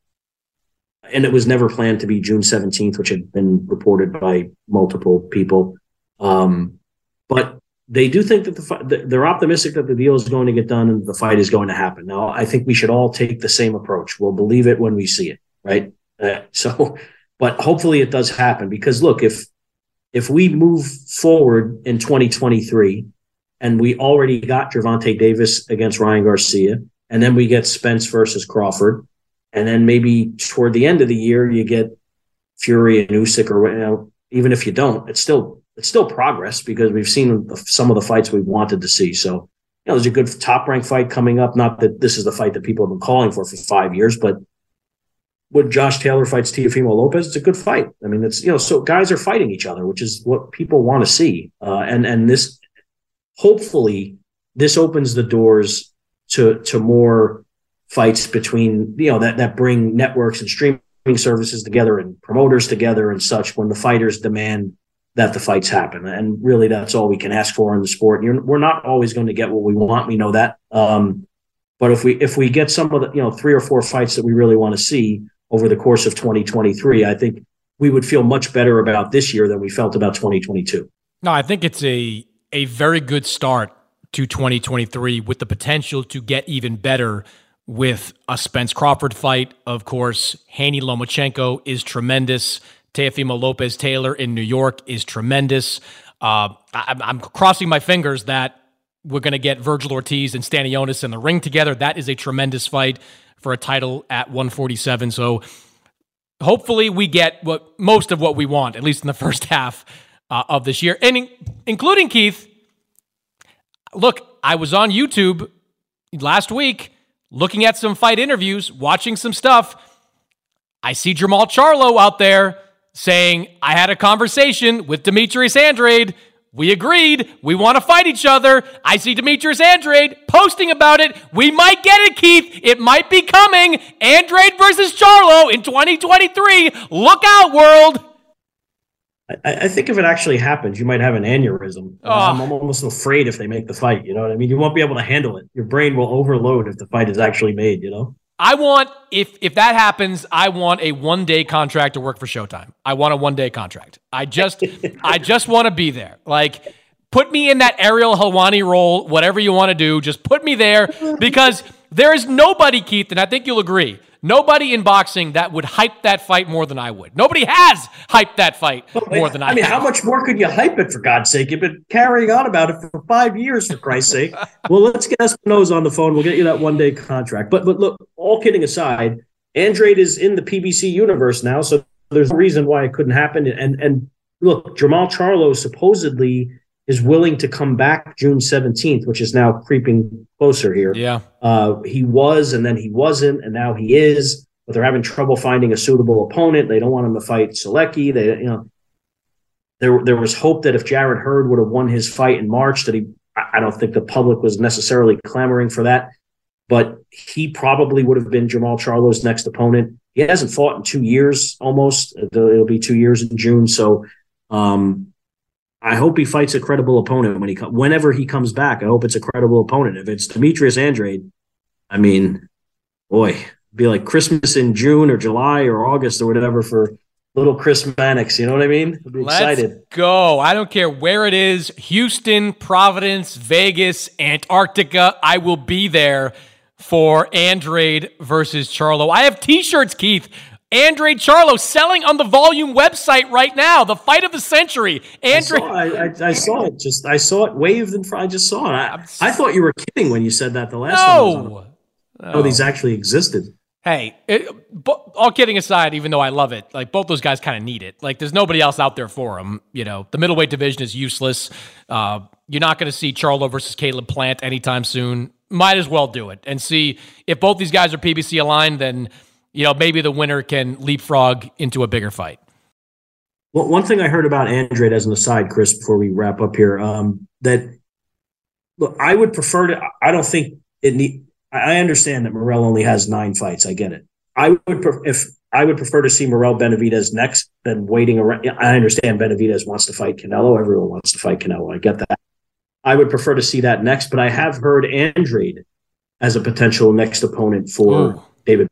S9: and it was never planned to be June seventeenth, which had been reported by multiple people. Um, but they do think that the fight, they're optimistic that the deal is going to get done and the fight is going to happen. Now, I think we should all take the same approach. We'll believe it when we see it, right? Uh, so, but hopefully it does happen because look, if, if we move forward in twenty twenty-three and we already got Gervonta Davis against Ryan Garcia, and then we get Spence versus Crawford, and then maybe toward the end of the year, you get Fury and Usyk, or you know, even if you don't, it's still it's still progress because we've seen the, some of the fights we've wanted to see. So, you know, there's a good top rank fight coming up. Not that this is the fight that people have been calling for for five years, but when Josh Taylor fights Teofimo Lopez, it's a good fight. I mean, it's, you know, so guys are fighting each other, which is what people want to see. Uh, and and this, hopefully, this opens the doors to to more fights between, you know, that, that bring networks and streaming services together and promoters together and such when the fighters demand that the fights happen. And really that's all we can ask for in the sport. You're, we're not always going to get what we want. We know that. Um, but if we, if we get some of the, you know, three or four fights that we really want to see over the course of twenty twenty-three, I think we would feel much better about this year than we felt about twenty twenty-two.
S1: No, I think it's a, a very good start to twenty twenty-three with the potential to get even better with a Spence Crawford fight. Of course, Haney Lomachenko is tremendous. Teofimo Lopez Taylor in New York is tremendous. Uh, I, I'm crossing my fingers that we're going to get Virgil Ortiz and Stanionis in the ring together. That is a tremendous fight for a title at one forty-seven. So hopefully we get what most of what we want, at least in the first half uh, of this year. And in, including Keith, look, I was on YouTube last week looking at some fight interviews, watching some stuff. I see Jermall Charlo out there saying, I had a conversation with Demetrius Andrade. We agreed. We want to fight each other. I see Demetrius Andrade posting about it. We might get it, Keith. It might be coming. Andrade versus Charlo in twenty twenty-three. Look out, world.
S9: I, I think if it actually happens, you might have an aneurysm.
S1: Oh.
S9: I'm almost afraid if they make the fight. You know what I mean? You won't be able to handle it. Your brain will overload if the fight is actually made, you know?
S1: I want, if if that happens, I want a one-day contract to work for Showtime. I want a one-day contract. I just I just want to be there. Like, put me in that Ariel Helwani role, whatever you want to do. Just put me there because there is nobody, Keith, and I think you'll agree, nobody in boxing that would hype that fight more than I would. Nobody has hyped that fight more than I,
S9: I mean,
S1: have.
S9: how much more could you hype it, for God's sake? You've been carrying on about it for five years, for Christ's sake. Well, let's get Espinoza on the phone. We'll get you that one-day contract. But but look, all kidding aside, Andrade is in the P B C universe now, so there's no reason why it couldn't happen. And, and look, Jermall Charlo supposedly is willing to come back June seventeenth, which is now creeping closer here.
S1: Yeah.
S9: Uh, he was, and then he wasn't, and now he is, but they're having trouble finding a suitable opponent. They don't want him to fight Selecki. They, you know, there, there was hope that if Jarrett Hurd would have won his fight in March, that he, I don't think the public was necessarily clamoring for that. but he probably would have been Jermall Charlo's next opponent. He hasn't fought in two years almost. It'll be two years in June. So um, I hope he fights a credible opponent when he co- whenever he comes back. I hope it's a credible opponent. If it's Demetrius Andrade, I mean, boy, it'd be like Christmas in June or July or August or whatever for little Chris Mannix. You know what I mean? I'd be excited.
S1: Let's go. I don't care where it is. Houston, Providence, Vegas, Antarctica. I will be there for Andrade versus Charlo. I have t-shirts, Keith. Andrade Charlo selling on the Volume website right now. The fight of the century. Andrade.
S9: I saw, I, I, I saw it. Just I saw it waved in front. I just saw it. I, I thought you were kidding when you said that the last
S1: no.
S9: time. I was on.
S1: No.
S9: Oh, these actually existed.
S1: Hey, it, all kidding aside, even though I love it, like both those guys kind of need it. Like there's nobody else out there for them. You know, the middleweight division is useless. Uh, you're not going to see Charlo versus Caleb Plant anytime soon. Might as well do it and see if both these guys are P B C aligned. Then you know maybe the winner can leapfrog into a bigger fight.
S9: Well, one thing I heard about Andrade as an aside, Chris, before we wrap up here, um, that look, I would prefer to. I don't think it need. I understand that Morrell only has nine fights. I get it. I would pref- if I would prefer to see Morrell Benavidez next than waiting around. I understand Benavidez wants to fight Canelo. Everyone wants to fight Canelo. I get that. I would prefer to see that next, but I have heard Andrade as a potential next opponent for Ooh. David.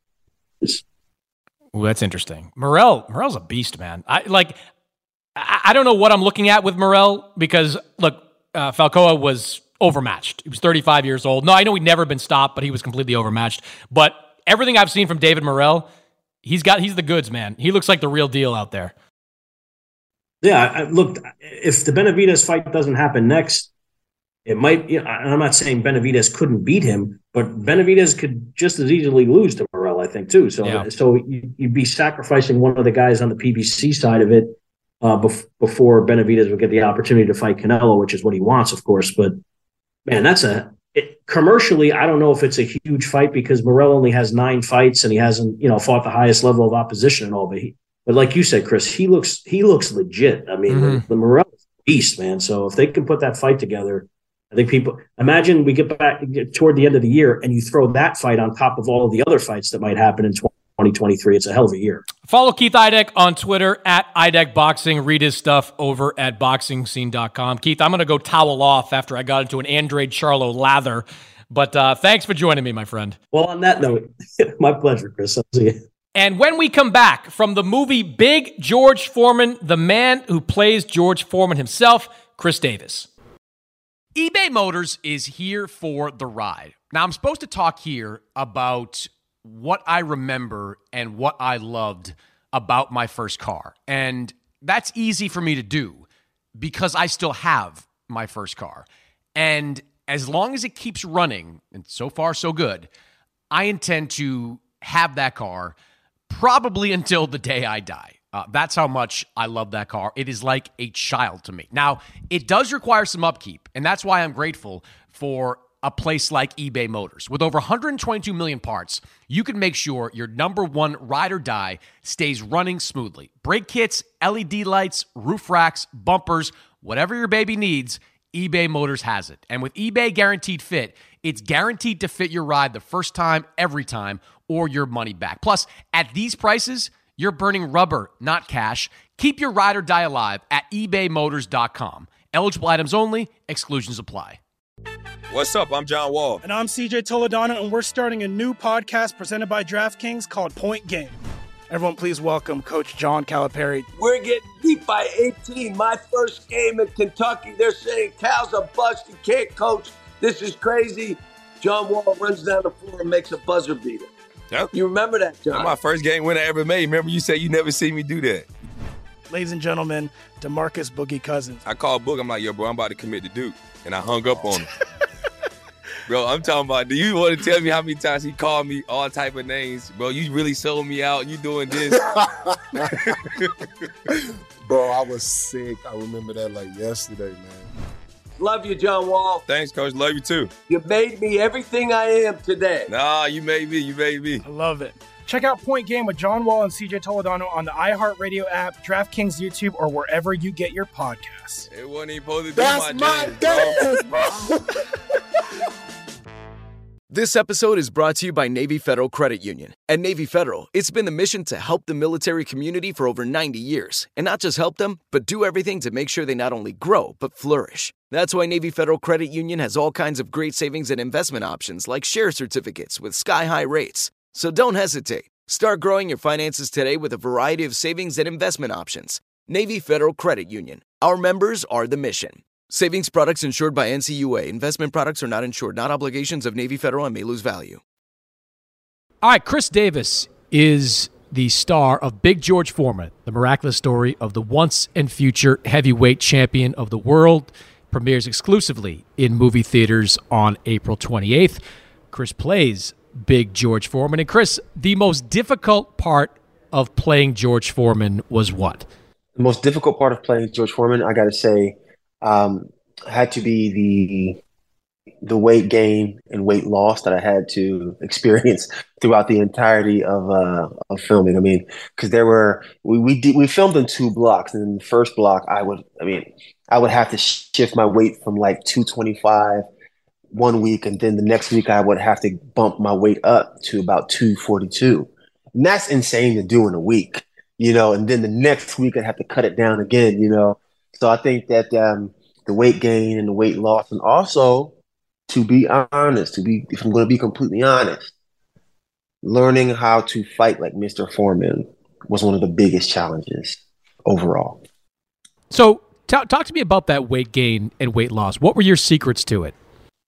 S1: Well, that's interesting. Morrell, Morrell's a beast, man. I like. I, I don't know what I'm looking at with Morrell because look, uh, Falcoa was overmatched. He was thirty-five years old. No, I know he'd never been stopped, but he was completely overmatched. But everything I've seen from David Morrell, he's got he's the goods, man. He looks like the real deal out there.
S9: Yeah, I, look, if the Benavidez fight doesn't happen next, it might. You know, I'm not saying Benavidez couldn't beat him, but Benavidez could just as easily lose to Morrell, I think, too. So, yeah. so you, you'd be sacrificing one of the guys on the P B C side of it uh, bef- before Benavidez would get the opportunity to fight Canelo, which is what he wants, of course. But man, that's a it, commercially. I don't know if it's a huge fight because Morrell only has nine fights and he hasn't, you know, fought the highest level of opposition and all. But he, but like you said, Chris, he looks he looks legit. I mean, mm-hmm. the, the Morrell is a beast, man. So if they can put that fight together, I think people imagine we get back get toward the end of the year and you throw that fight on top of all of the other fights that might happen in twenty twenty-three. It's a hell of a year.
S1: Follow Keith Idec on Twitter at Idec Boxing. Read his stuff over at boxing scene dot com. Keith, I'm going to go towel off after I got into an Andrade Charlo lather. But uh, thanks for joining me, my friend.
S9: Well, on that note, my pleasure, Chris. I'll see you.
S1: And when we come back from the movie Big George Foreman, the man who plays George Foreman himself, Chris Davis. eBay Motors is here for the ride. Now, I'm supposed to talk here about what I remember and what I loved about my first car. And that's easy for me to do because I still have my first car. And as long as it keeps running, and so far so good, I intend to have that car probably until the day I die. Uh, that's how much I love that car. It is like a child to me. Now, it does require some upkeep, and that's why I'm grateful for a place like eBay Motors. With over one hundred twenty-two million parts, you can make sure your number one ride or die stays running smoothly. Brake kits, L E D lights, roof racks, bumpers, whatever your baby needs, eBay Motors has it. And with eBay Guaranteed Fit, it's guaranteed to fit your ride the first time, every time, or your money back. Plus, at these prices, you're burning rubber, not cash. Keep your ride or die alive at ebay motors dot com. Eligible items only. Exclusions apply.
S6: What's up? I'm John Wall.
S10: And I'm C J Toledano, and we're starting a new podcast presented by DraftKings called Point Game. Everyone, please welcome Coach John Calipari.
S11: We're getting beat by eighteen. My first game in Kentucky, they're saying Cal's a bust. He can't coach. This is crazy. John Wall runs down the floor and makes a buzzer beater.
S6: Yep.
S11: You remember that, John?
S6: That's my first game win I ever made. Remember you said you never see me do that.
S10: Ladies and gentlemen, DeMarcus Boogie Cousins.
S6: I called Boog. I'm like, yo, bro, I'm about to commit to Duke. And I hung up on him. Bro, I'm talking about, do you want to tell me how many times he called me all type of names? Bro, you really sold me out. You doing this.
S12: Bro, I was sick. I remember that like yesterday, man.
S11: Love you, John Wall.
S6: Thanks, Coach. Love you, too.
S11: You made me everything I am today.
S6: Nah, you made me. You made me.
S10: I love it. Check out Point Game with John Wall and C J Toledano on the iHeartRadio app, DraftKings YouTube, or wherever you get your podcasts.
S6: It wasn't even supposed to be
S12: That's
S6: my
S12: dance, bro.
S3: This episode is brought to you by Navy Federal Credit Union. At Navy Federal, it's been the mission to help the military community for over ninety years. And not just help them, but do everything to make sure they not only grow, but flourish. That's why Navy Federal Credit Union has all kinds of great savings and investment options like share certificates with sky-high rates. So don't hesitate. Start growing your finances today with a variety of savings and investment options. Navy Federal Credit Union. Our members are the mission. Savings products insured by N C U A. Investment products are not insured, not obligations of Navy Federal and may lose value.
S1: All right, Chris Davis is the star of Big George Foreman, the miraculous story of the once and future heavyweight champion of the world. Premieres exclusively in movie theaters on April twenty-eighth. Chris plays Big George Foreman. And Chris, the most difficult part of playing George Foreman was what?
S13: The most difficult part of playing George Foreman, I got to say, um, had to be the the weight gain and weight loss that I had to experience throughout the entirety of uh, of filming. I mean, because there were we we did, we filmed in two blocks, and in the first block, I would I mean I would have to shift my weight from like two twenty-five one week, and then the next week I would have to bump my weight up to about two forty-two. And that's insane to do in a week, you know. And then the next week I'd have to cut it down again, you know. So I think that um, the weight gain and the weight loss, and also, to be honest, to be if I'm going to be completely honest, learning how to fight like Mister Foreman was one of the biggest challenges overall.
S1: So t- talk to me about that weight gain and weight loss. What were your secrets to it?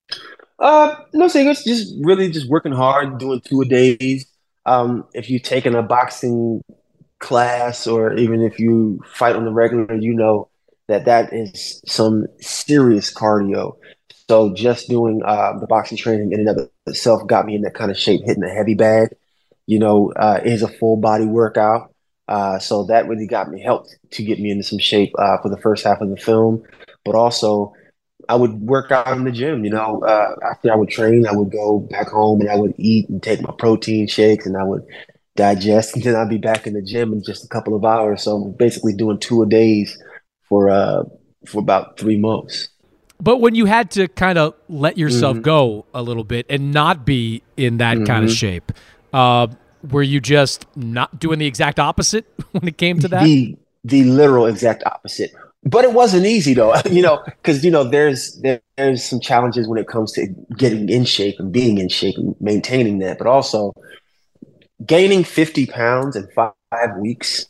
S13: Uh, no secrets, just really just working hard, doing two a days. Um, if you've taken a boxing class, or even if you fight on the regular, you know that that is some serious cardio. So just doing uh, the boxing training in and of itself got me in that kind of shape. Hitting a heavy bag, you know, uh, is a full body workout. Uh, so that really got me, helped to get me into some shape uh, for the first half of the film. But also, I would work out in the gym, you know. Uh, after I would train, I would go back home and I would eat and take my protein shakes, and I would digest, and then I'd be back in the gym in just a couple of hours. So I'm basically doing two a days for uh, for about three months.
S1: But when you had to kind of let yourself
S13: mm-hmm.
S1: go a little bit and not be in that mm-hmm. kind of shape, uh, were you just not doing the exact opposite when it came to that?
S13: The, the literal exact opposite. But it wasn't easy, though, you know, because, you know, there's there, there's some challenges when it comes to getting in shape and being in shape and maintaining that. But also gaining fifty pounds in five, five weeks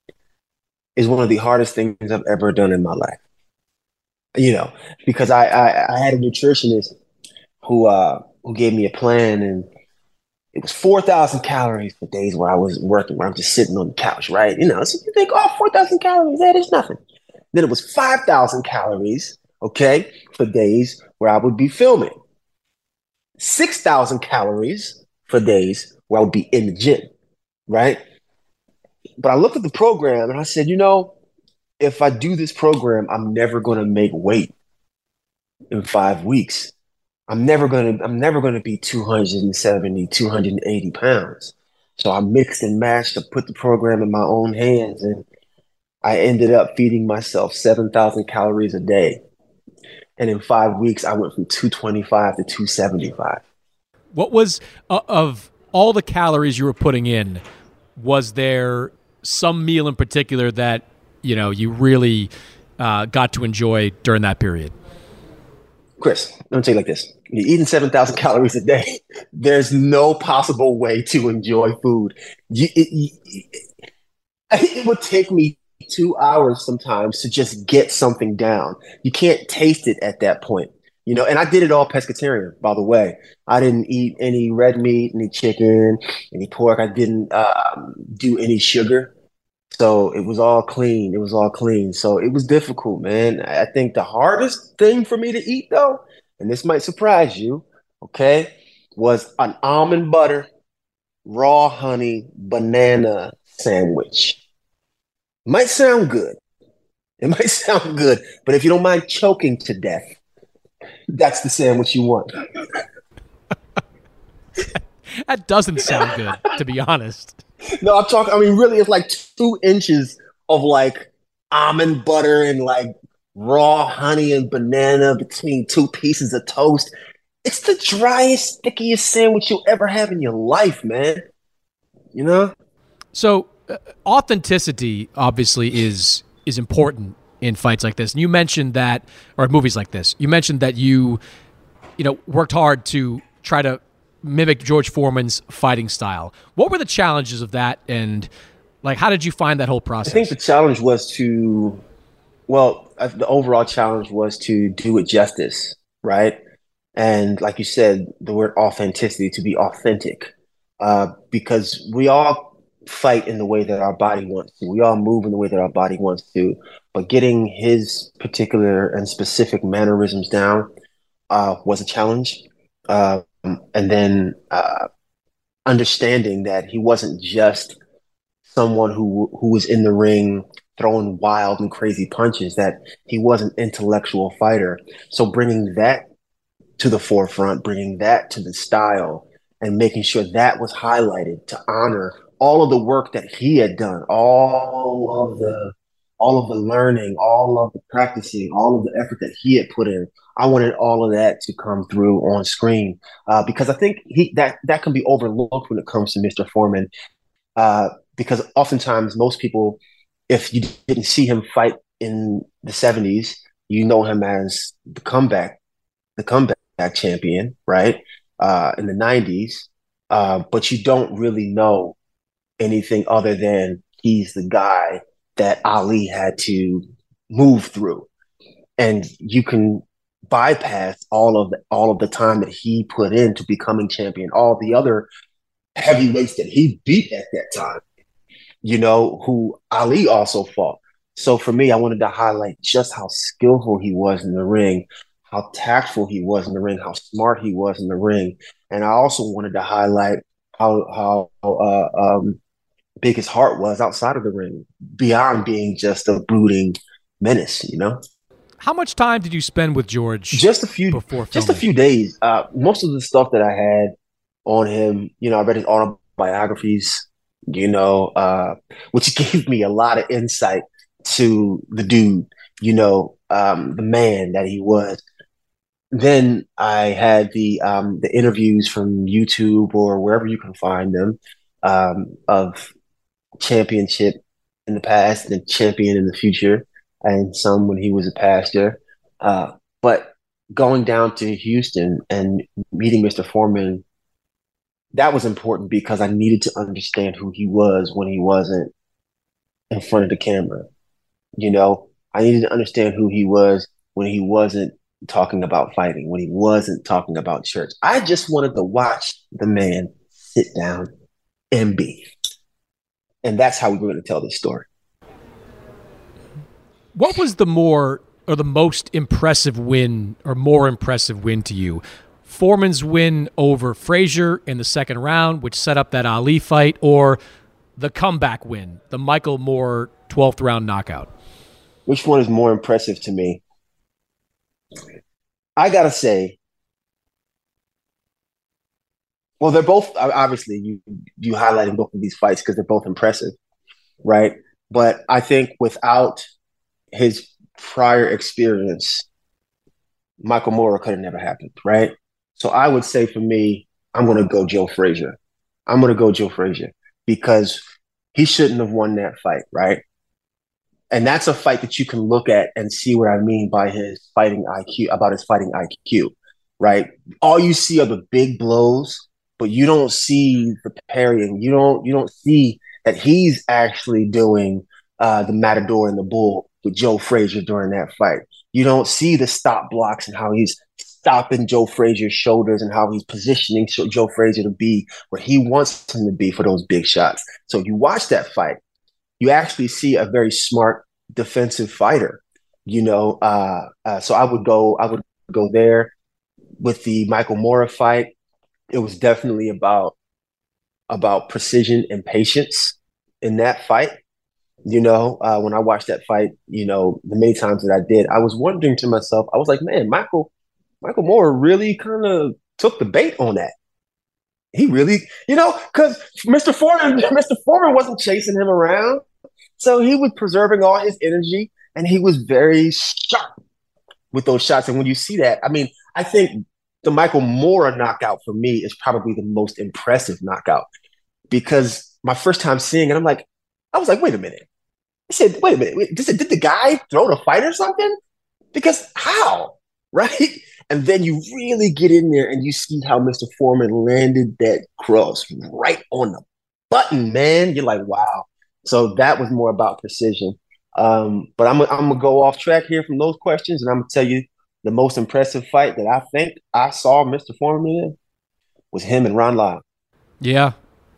S13: is one of the hardest things I've ever done in my life. You know, because I, I, I had a nutritionist who uh, who gave me a plan, and it was four thousand calories for days where I was working, where I'm just sitting on the couch, right? You know, so you think, oh, four thousand calories, that is nothing. Then it was five thousand calories, okay, for days where I would be filming. six thousand calories for days where I would be in the gym, right? But I looked at the program and I said, you know, if I do this program, I'm never going to make weight in five weeks. I'm never going to, I'm never going to be two seventy, two eighty pounds. So I mixed and matched to put the program in my own hands, and I ended up feeding myself seven thousand calories a day. And in five weeks, I went from two twenty-five to two seventy-five.
S1: What was, uh, of all the calories you were putting in, was there some meal in particular that, you know, you really uh, got to enjoy during that period?
S13: Chris, let me tell you like this. You're eating seven thousand calories a day. There's no possible way to enjoy food. You, it, it, it would take me two hours sometimes to just get something down. You can't taste it at that point, you know. And I did it all pescatarian, by the way. I didn't eat any red meat, any chicken, any pork. I didn't uh, do any sugar. So it was all clean. It was all clean. So it was difficult, man. I think the hardest thing for me to eat, though, and this might surprise you, okay, was an almond butter, raw honey, banana sandwich. Might sound good. It might sound good, but if you don't mind choking to death, that's the sandwich you want.
S1: That doesn't sound good, to be honest.
S13: No, I'm talking, I mean, really, it's like two inches of like almond butter and like raw honey and banana between two pieces of toast. it's the driest, stickiest sandwich you'll ever have in your life, man. You know?
S1: So uh, authenticity obviously is is important in fights like this. And you mentioned that, or movies like this, you mentioned that you, you know, worked hard to try to mimic George Foreman's fighting style. What were the challenges of that? And like, how did you find that whole process?
S13: I think the challenge was to, well, uh, the overall challenge was to do it justice, right? And like you said, the word authenticity, to be authentic, uh, because we all fight in the way that our body wants to. We all move in the way that our body wants to. But getting his particular and specific mannerisms down uh, was a challenge. Uh, and then uh, understanding that he wasn't just someone who who was in the ring throwing wild and crazy punches, that he was an intellectual fighter. So bringing that to the forefront, bringing that to the style, and making sure that was highlighted to honor all of the work that he had done, all of the all of the learning, all of the practicing, all of the effort that he had put in. I wanted all of that to come through on screen uh, because I think he that that can be overlooked when it comes to Mister Foreman. Uh, because oftentimes most people, if you didn't see him fight in the seventies, you know him as the comeback, the comeback champion, right? Uh, in the nineties, uh, but you don't really know anything other than he's the guy that Ali had to move through, and you can bypass all of the, all of the time that he put into becoming champion, all the other heavyweights that he beat at that time, you know, who Ali also fought. So for me, I wanted to highlight just how skillful he was in the ring, how tactful he was in the ring, how smart he was in the ring. And I also wanted to highlight how, how uh, um, big his heart was outside of the ring, beyond being just a brooding menace, you know?
S1: How much time did you spend with George?
S13: Just a few,
S1: before
S13: just a few days. Uh, most of the stuff that I had on him, you know, I read his autobiographies, you know, uh, which gave me a lot of insight to the dude, you know, um, the man that he was. Then I had the um, the interviews from YouTube or wherever you can find them um, of championship in the past and champion in the future, and some when he was a pastor. Uh, but going down to Houston and meeting Mister Foreman, that was important because I needed to understand who he was when he wasn't in front of the camera. You know, I needed to understand who he was when he wasn't talking about fighting, when he wasn't talking about church. I just wanted to watch the man sit down and be. And that's how we were going to tell this story.
S1: What was the more or the most impressive win or more impressive win to you? Foreman's win over Frazier in the second round, which set up that Ali fight, or the comeback win, the Michael Moore twelfth round knockout?
S13: Which one is more impressive to me? I got to say, well, they're both, obviously, you you highlighting both of these fights because they're both impressive, right? But I think without his prior experience, Michael Moore could have never happened, right? So I would say for me, I'm going to go Joe Frazier. I'm going to go Joe Frazier because he shouldn't have won that fight, right? And that's a fight that you can look at and see what I mean by his fighting I Q, about his fighting I Q, right? All you see are the big blows, but you don't see the parrying. You don't you don't see that he's actually doing uh, the Matador and the Bull with Joe Frazier during that fight. You don't see the stop blocks and how he's stopping Joe Frazier's shoulders and how he's positioning Joe Frazier to be where he wants him to be for those big shots. So you watch that fight, you actually see a very smart defensive fighter, you know. Uh, uh, so I would go, I would go there with the Michael Moore fight. It was definitely about about precision and patience in that fight. You know, uh, when I watched that fight, you know, the many times that I did, I was wondering to myself, I was like, man, Michael, Michael Moore really kind of took the bait on that. He really, you know, because Mister Foreman, Mister Foreman wasn't chasing him around. So he was preserving all his energy and he was very sharp with those shots. And when you see that, I mean, I think the Michael Moorer knockout for me is probably the most impressive knockout because my first time seeing it, I'm like, I was like, wait a minute. I said, wait a minute, wait, did, did the guy throw the fight or something? Because how, right? And then you really get in there and you see how Mister Foreman landed that cross right on the button, man. You're like, wow. So that was more about precision. Um, but I'm, I'm going to go off track here from those questions, and I'm going to tell you the most impressive fight that I think I saw Mister Foreman in was him and Ron Lyle.
S1: Yeah.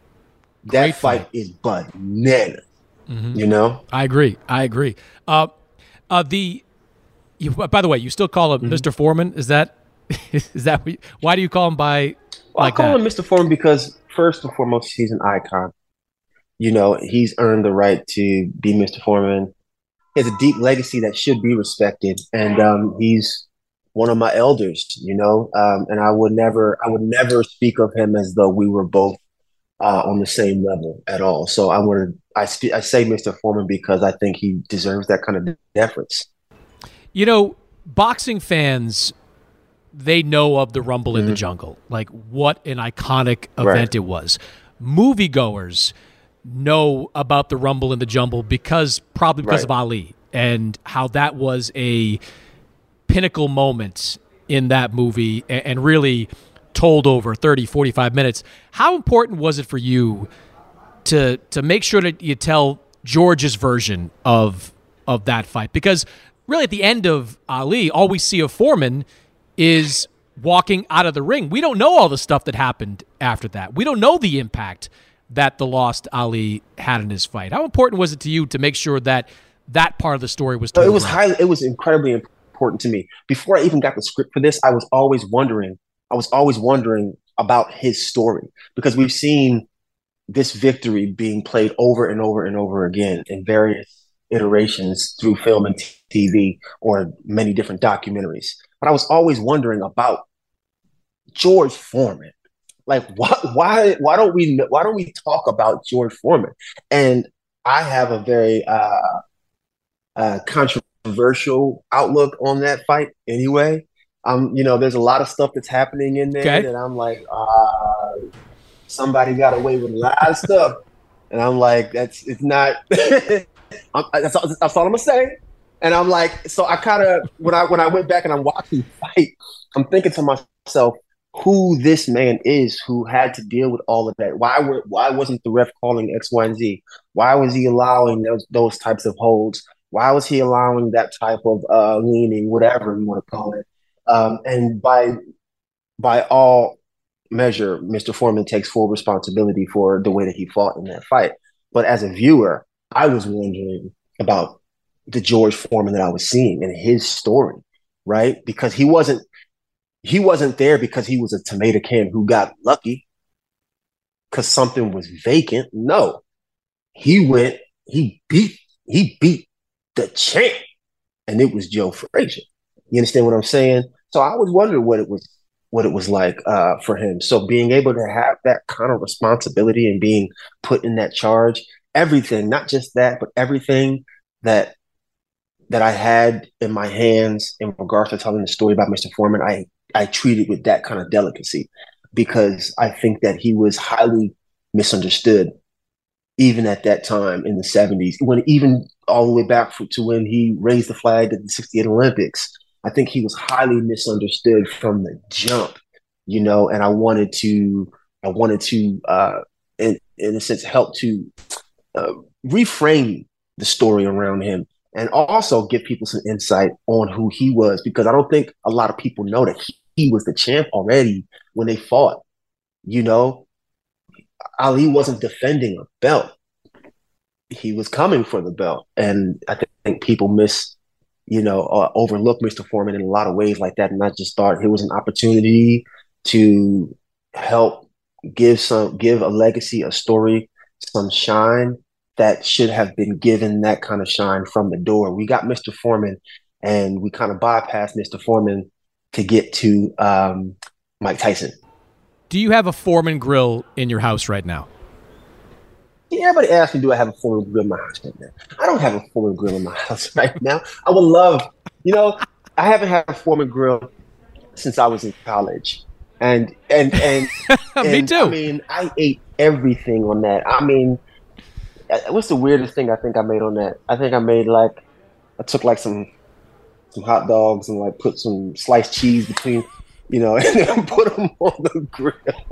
S13: That
S1: Great
S13: fight,
S1: fight
S13: is bananas.
S1: Mm-hmm.
S13: You know?
S1: I agree. I agree. Uh, uh, the you, by the way, you still call him mm-hmm. Mister Foreman? Is that is that why do you call him by
S13: well,
S1: like
S13: I call
S1: that?
S13: him Mister Foreman because first and foremost, he's an icon. You know, he's earned the right to be Mister Foreman. He has a deep legacy that should be respected, and um, he's one of my elders. You know, um, and I would never, I would never speak of him as though we were both uh, on the same level at all. So I wanted, I, sp- I say Mister Foreman because I think he deserves that kind of deference.
S1: You know, boxing fans, they know of the Rumble mm-hmm. in the Jungle, like what an iconic event
S13: right.
S1: it was. Moviegoers know about the Rumble in the Jungle because probably because
S13: right.
S1: of Ali and how that was a pinnacle moment in that movie and, and really told over thirty, forty-five minutes. How important was it for you to to make sure that you tell George's version of of that fight? Because really at the end of Ali, all we see of Foreman is walking out of the ring. We don't know all the stuff that happened after that. We don't know the impact that the lost Ali had in his fight. How important was it to you to make sure that that part of the story was told?
S13: It was
S1: right?
S13: highly, it was incredibly important to me. Before I even got the script for this, I was always wondering, I was always wondering about his story because we've seen this victory being played over and over and over again in various iterations through film and T V or many different documentaries. But I was always wondering about George Foreman. Like, why, why, why don't we, why don't we talk about George Foreman? And I have a very uh, uh, controversial outlook on that fight. Anyway, um, you know, there's a lot of stuff that's happening in there
S1: okay.
S13: that I'm like, uh, somebody got away with a lot of stuff, and I'm like, that's it's not. I'm, that's all, that's all I'm gonna say. And I'm like, so I kind of when I when I went back and I'm watching the fight, I'm thinking to myself, who this man is who had to deal with all of that. Why were why wasn't the ref calling X, Y, and Z? Why was he allowing those those types of holds? Why was he allowing that type of uh, leaning, whatever you want to call it? Um, and by by all measure, Mister Foreman takes full responsibility for the way that he fought in that fight. But as a viewer, I was wondering about the George Foreman that I was seeing and his story, right? Because he wasn't He wasn't there because he was a tomato can who got lucky because something was vacant. No, he went, he beat, he beat the champ, and it was Joe Frazier. You understand what I'm saying? So I was wondering what it was, what it was like uh, for him. So being able to have that kind of responsibility and being put in that charge, everything, not just that, but everything that that I had in my hands in regards to telling the story about Mister Foreman, I I treated with that kind of delicacy because I think that he was highly misunderstood even at that time in the seventies, when even all the way back to when he raised the flag at the sixty-eight Olympics. I think he was highly misunderstood from the jump, you know, and I wanted to, I wanted to, uh, in, in a sense, help to uh, reframe the story around him and also give people some insight on who he was, because I don't think a lot of people know that he, he was the champ already when they fought. You know, Ali wasn't defending a belt. He was coming for the belt. And I think people miss, you know, uh, overlook Mister Foreman in a lot of ways like that. And I just thought it was an opportunity to help give some, give a legacy, a story, some shine that should have been given that kind of shine from the door. We got Mister Foreman and we kind of bypassed Mister Foreman to get to um, Mike Tyson.
S1: Do you have a Foreman grill in your house right now?
S13: Yeah, everybody asks me, do I have a Foreman grill in my house right now? I don't have a Foreman grill in my house right now. I would love, you know, I haven't had a Foreman grill since I was in college. And, and, and, and
S1: me too.
S13: I mean, I ate everything on that. I mean, what's the weirdest thing I think I made on that? I think I made like, I took like some, some hot dogs and like put some sliced cheese between, you know, and then put them on the grill.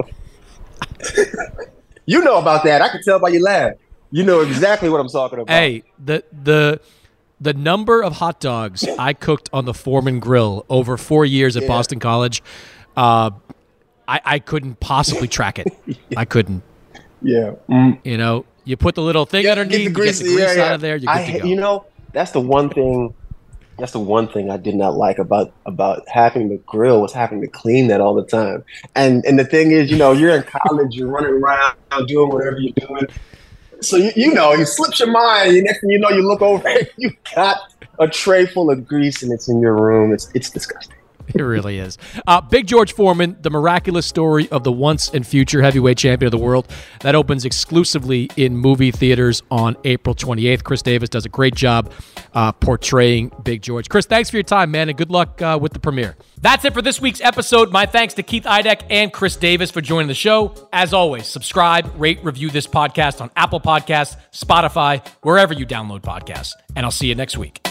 S13: You know about that. I can tell by your laugh. You know exactly what I'm talking about.
S1: Hey, the the the number of hot dogs I cooked on the Foreman grill over four years at yeah. Boston College, uh, I, I couldn't possibly track it. yeah. I couldn't.
S13: Yeah. Mm.
S1: You know, you put the little thing
S13: yeah,
S1: underneath,
S13: get the grease,
S1: you get the grease
S13: yeah,
S1: out
S13: yeah.
S1: of there, you're good
S13: I,
S1: to go.
S13: You know, that's the one thing. That's the one thing I did not like about about having the grill was having to clean that all the time. And and the thing is, you know, you're in college, you're running around doing whatever you're doing. So you, you know, you slips your mind. And next thing you know, you look over and you got a tray full of grease, and it's in your room. It's it's disgusting.
S1: It really is. Uh, Big George Foreman, the miraculous story of the once and future heavyweight champion of the world. That opens exclusively in movie theaters on April twenty-eighth. Chris Davis does a great job uh, portraying Big George. Chris, thanks for your time, man, and good luck uh, with the premiere. That's it for this week's episode. My thanks to Keith Idec and Chris Davis for joining the show. As always, subscribe, rate, review this podcast on Apple Podcasts, Spotify, wherever you download podcasts. And I'll see you next week.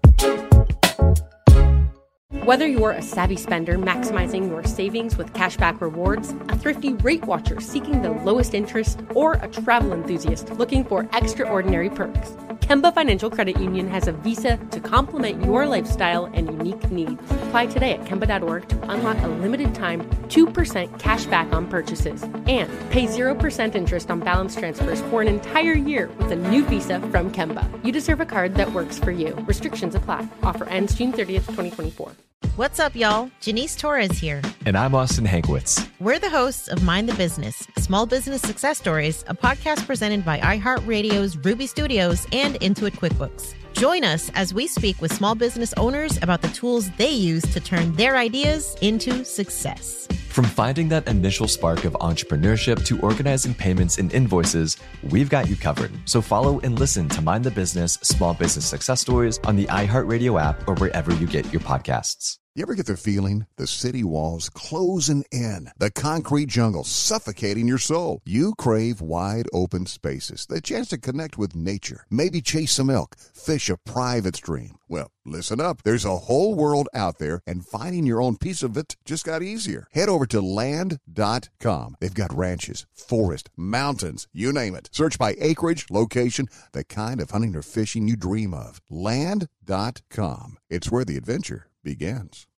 S14: Whether you're a savvy spender maximizing your savings with cashback rewards, a thrifty rate watcher seeking the lowest interest, or a travel enthusiast looking for extraordinary perks, Kemba Financial Credit Union has a visa to complement your lifestyle and unique needs. Apply today at Kemba dot org to unlock a limited time two percent cash back on purchases and pay zero percent interest on balance transfers for an entire year with a new visa from Kemba. You deserve a card that works for you. Restrictions apply. Offer ends June thirtieth, twenty twenty-four.
S15: What's up, y'all? Janice Torres here.
S16: And I'm Austin Hankwitz.
S15: We're the hosts of Mind the Business, Small Business Success Stories, a podcast presented by iHeartRadio's Ruby Studios and Intuit QuickBooks. Join us as we speak with small business owners about the tools they use to turn their ideas into success.
S16: From finding that initial spark of entrepreneurship to organizing payments and invoices, we've got you covered. So follow and listen to Mind the Business, Small Business Success Stories on the iHeartRadio app or wherever you get your podcasts.
S17: You ever get the feeling the city walls closing in, the concrete jungle suffocating your soul? You crave wide open spaces, the chance to connect with nature, maybe chase some elk, fish a private stream. Well, listen up. There's a whole world out there, and finding your own piece of it just got easier. Head over to land dot com. They've got ranches, forest, mountains, you name it. Search by acreage, location, the kind of hunting or fishing you dream of. land dot com. It's where the adventure begins.